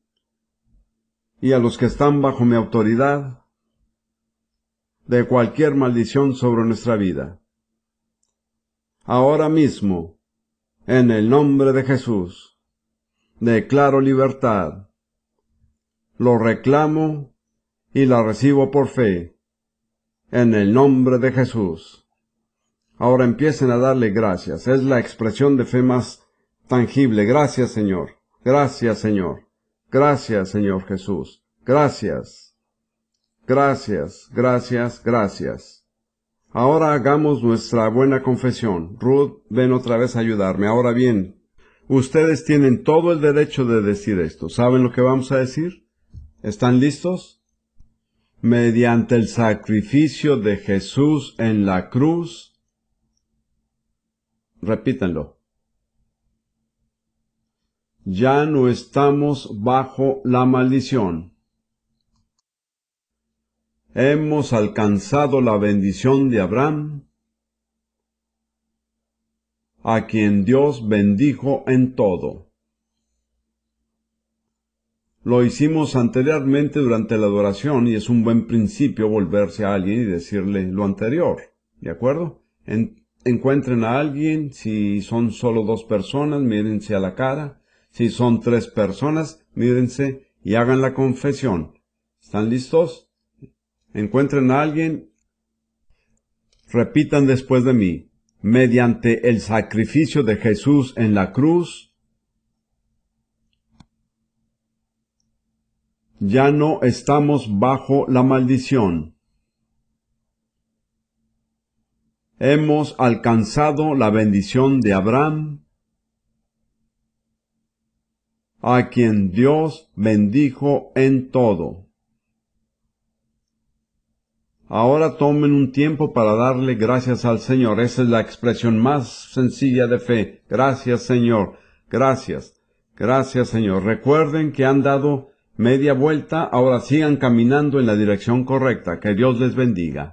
Speaker 1: y a los que están bajo mi autoridad de cualquier maldición sobre nuestra vida. Ahora mismo, en el nombre de Jesús, declaro libertad. Lo reclamo y la recibo por fe, en el nombre de Jesús. Ahora empiecen a darle gracias. Es la expresión de fe más tangible. Gracias, Señor. Gracias, Señor. Gracias, Señor Jesús. Gracias. Gracias, gracias, gracias. Ahora hagamos nuestra buena confesión. Ruth, ven otra vez a ayudarme. Ahora bien, ustedes tienen todo el derecho de decir esto. ¿Saben lo que vamos a decir? ¿Están listos? Mediante el sacrificio de Jesús en la cruz. Repítanlo. Ya no estamos bajo la maldición. Hemos alcanzado la bendición de Abraham, a quien Dios bendijo en todo. Lo hicimos anteriormente durante la adoración y es un buen principio volverse a alguien y decirle lo anterior. ¿De acuerdo? En, encuentren a alguien, si son solo dos personas, mírense a la cara. Si son tres personas, mírense y hagan la confesión. ¿Están listos? Encuentren a alguien, repitan después de mí. Mediante el sacrificio de Jesús en la cruz, ya no estamos bajo la maldición. Hemos alcanzado la bendición de Abraham, a quien Dios bendijo en todo. Ahora tomen un tiempo para darle gracias al Señor. Esa es la expresión más sencilla de fe. Gracias, Señor. Gracias. Gracias, Señor. Recuerden que han dado media vuelta. Ahora sigan caminando en la dirección correcta. Que Dios les bendiga.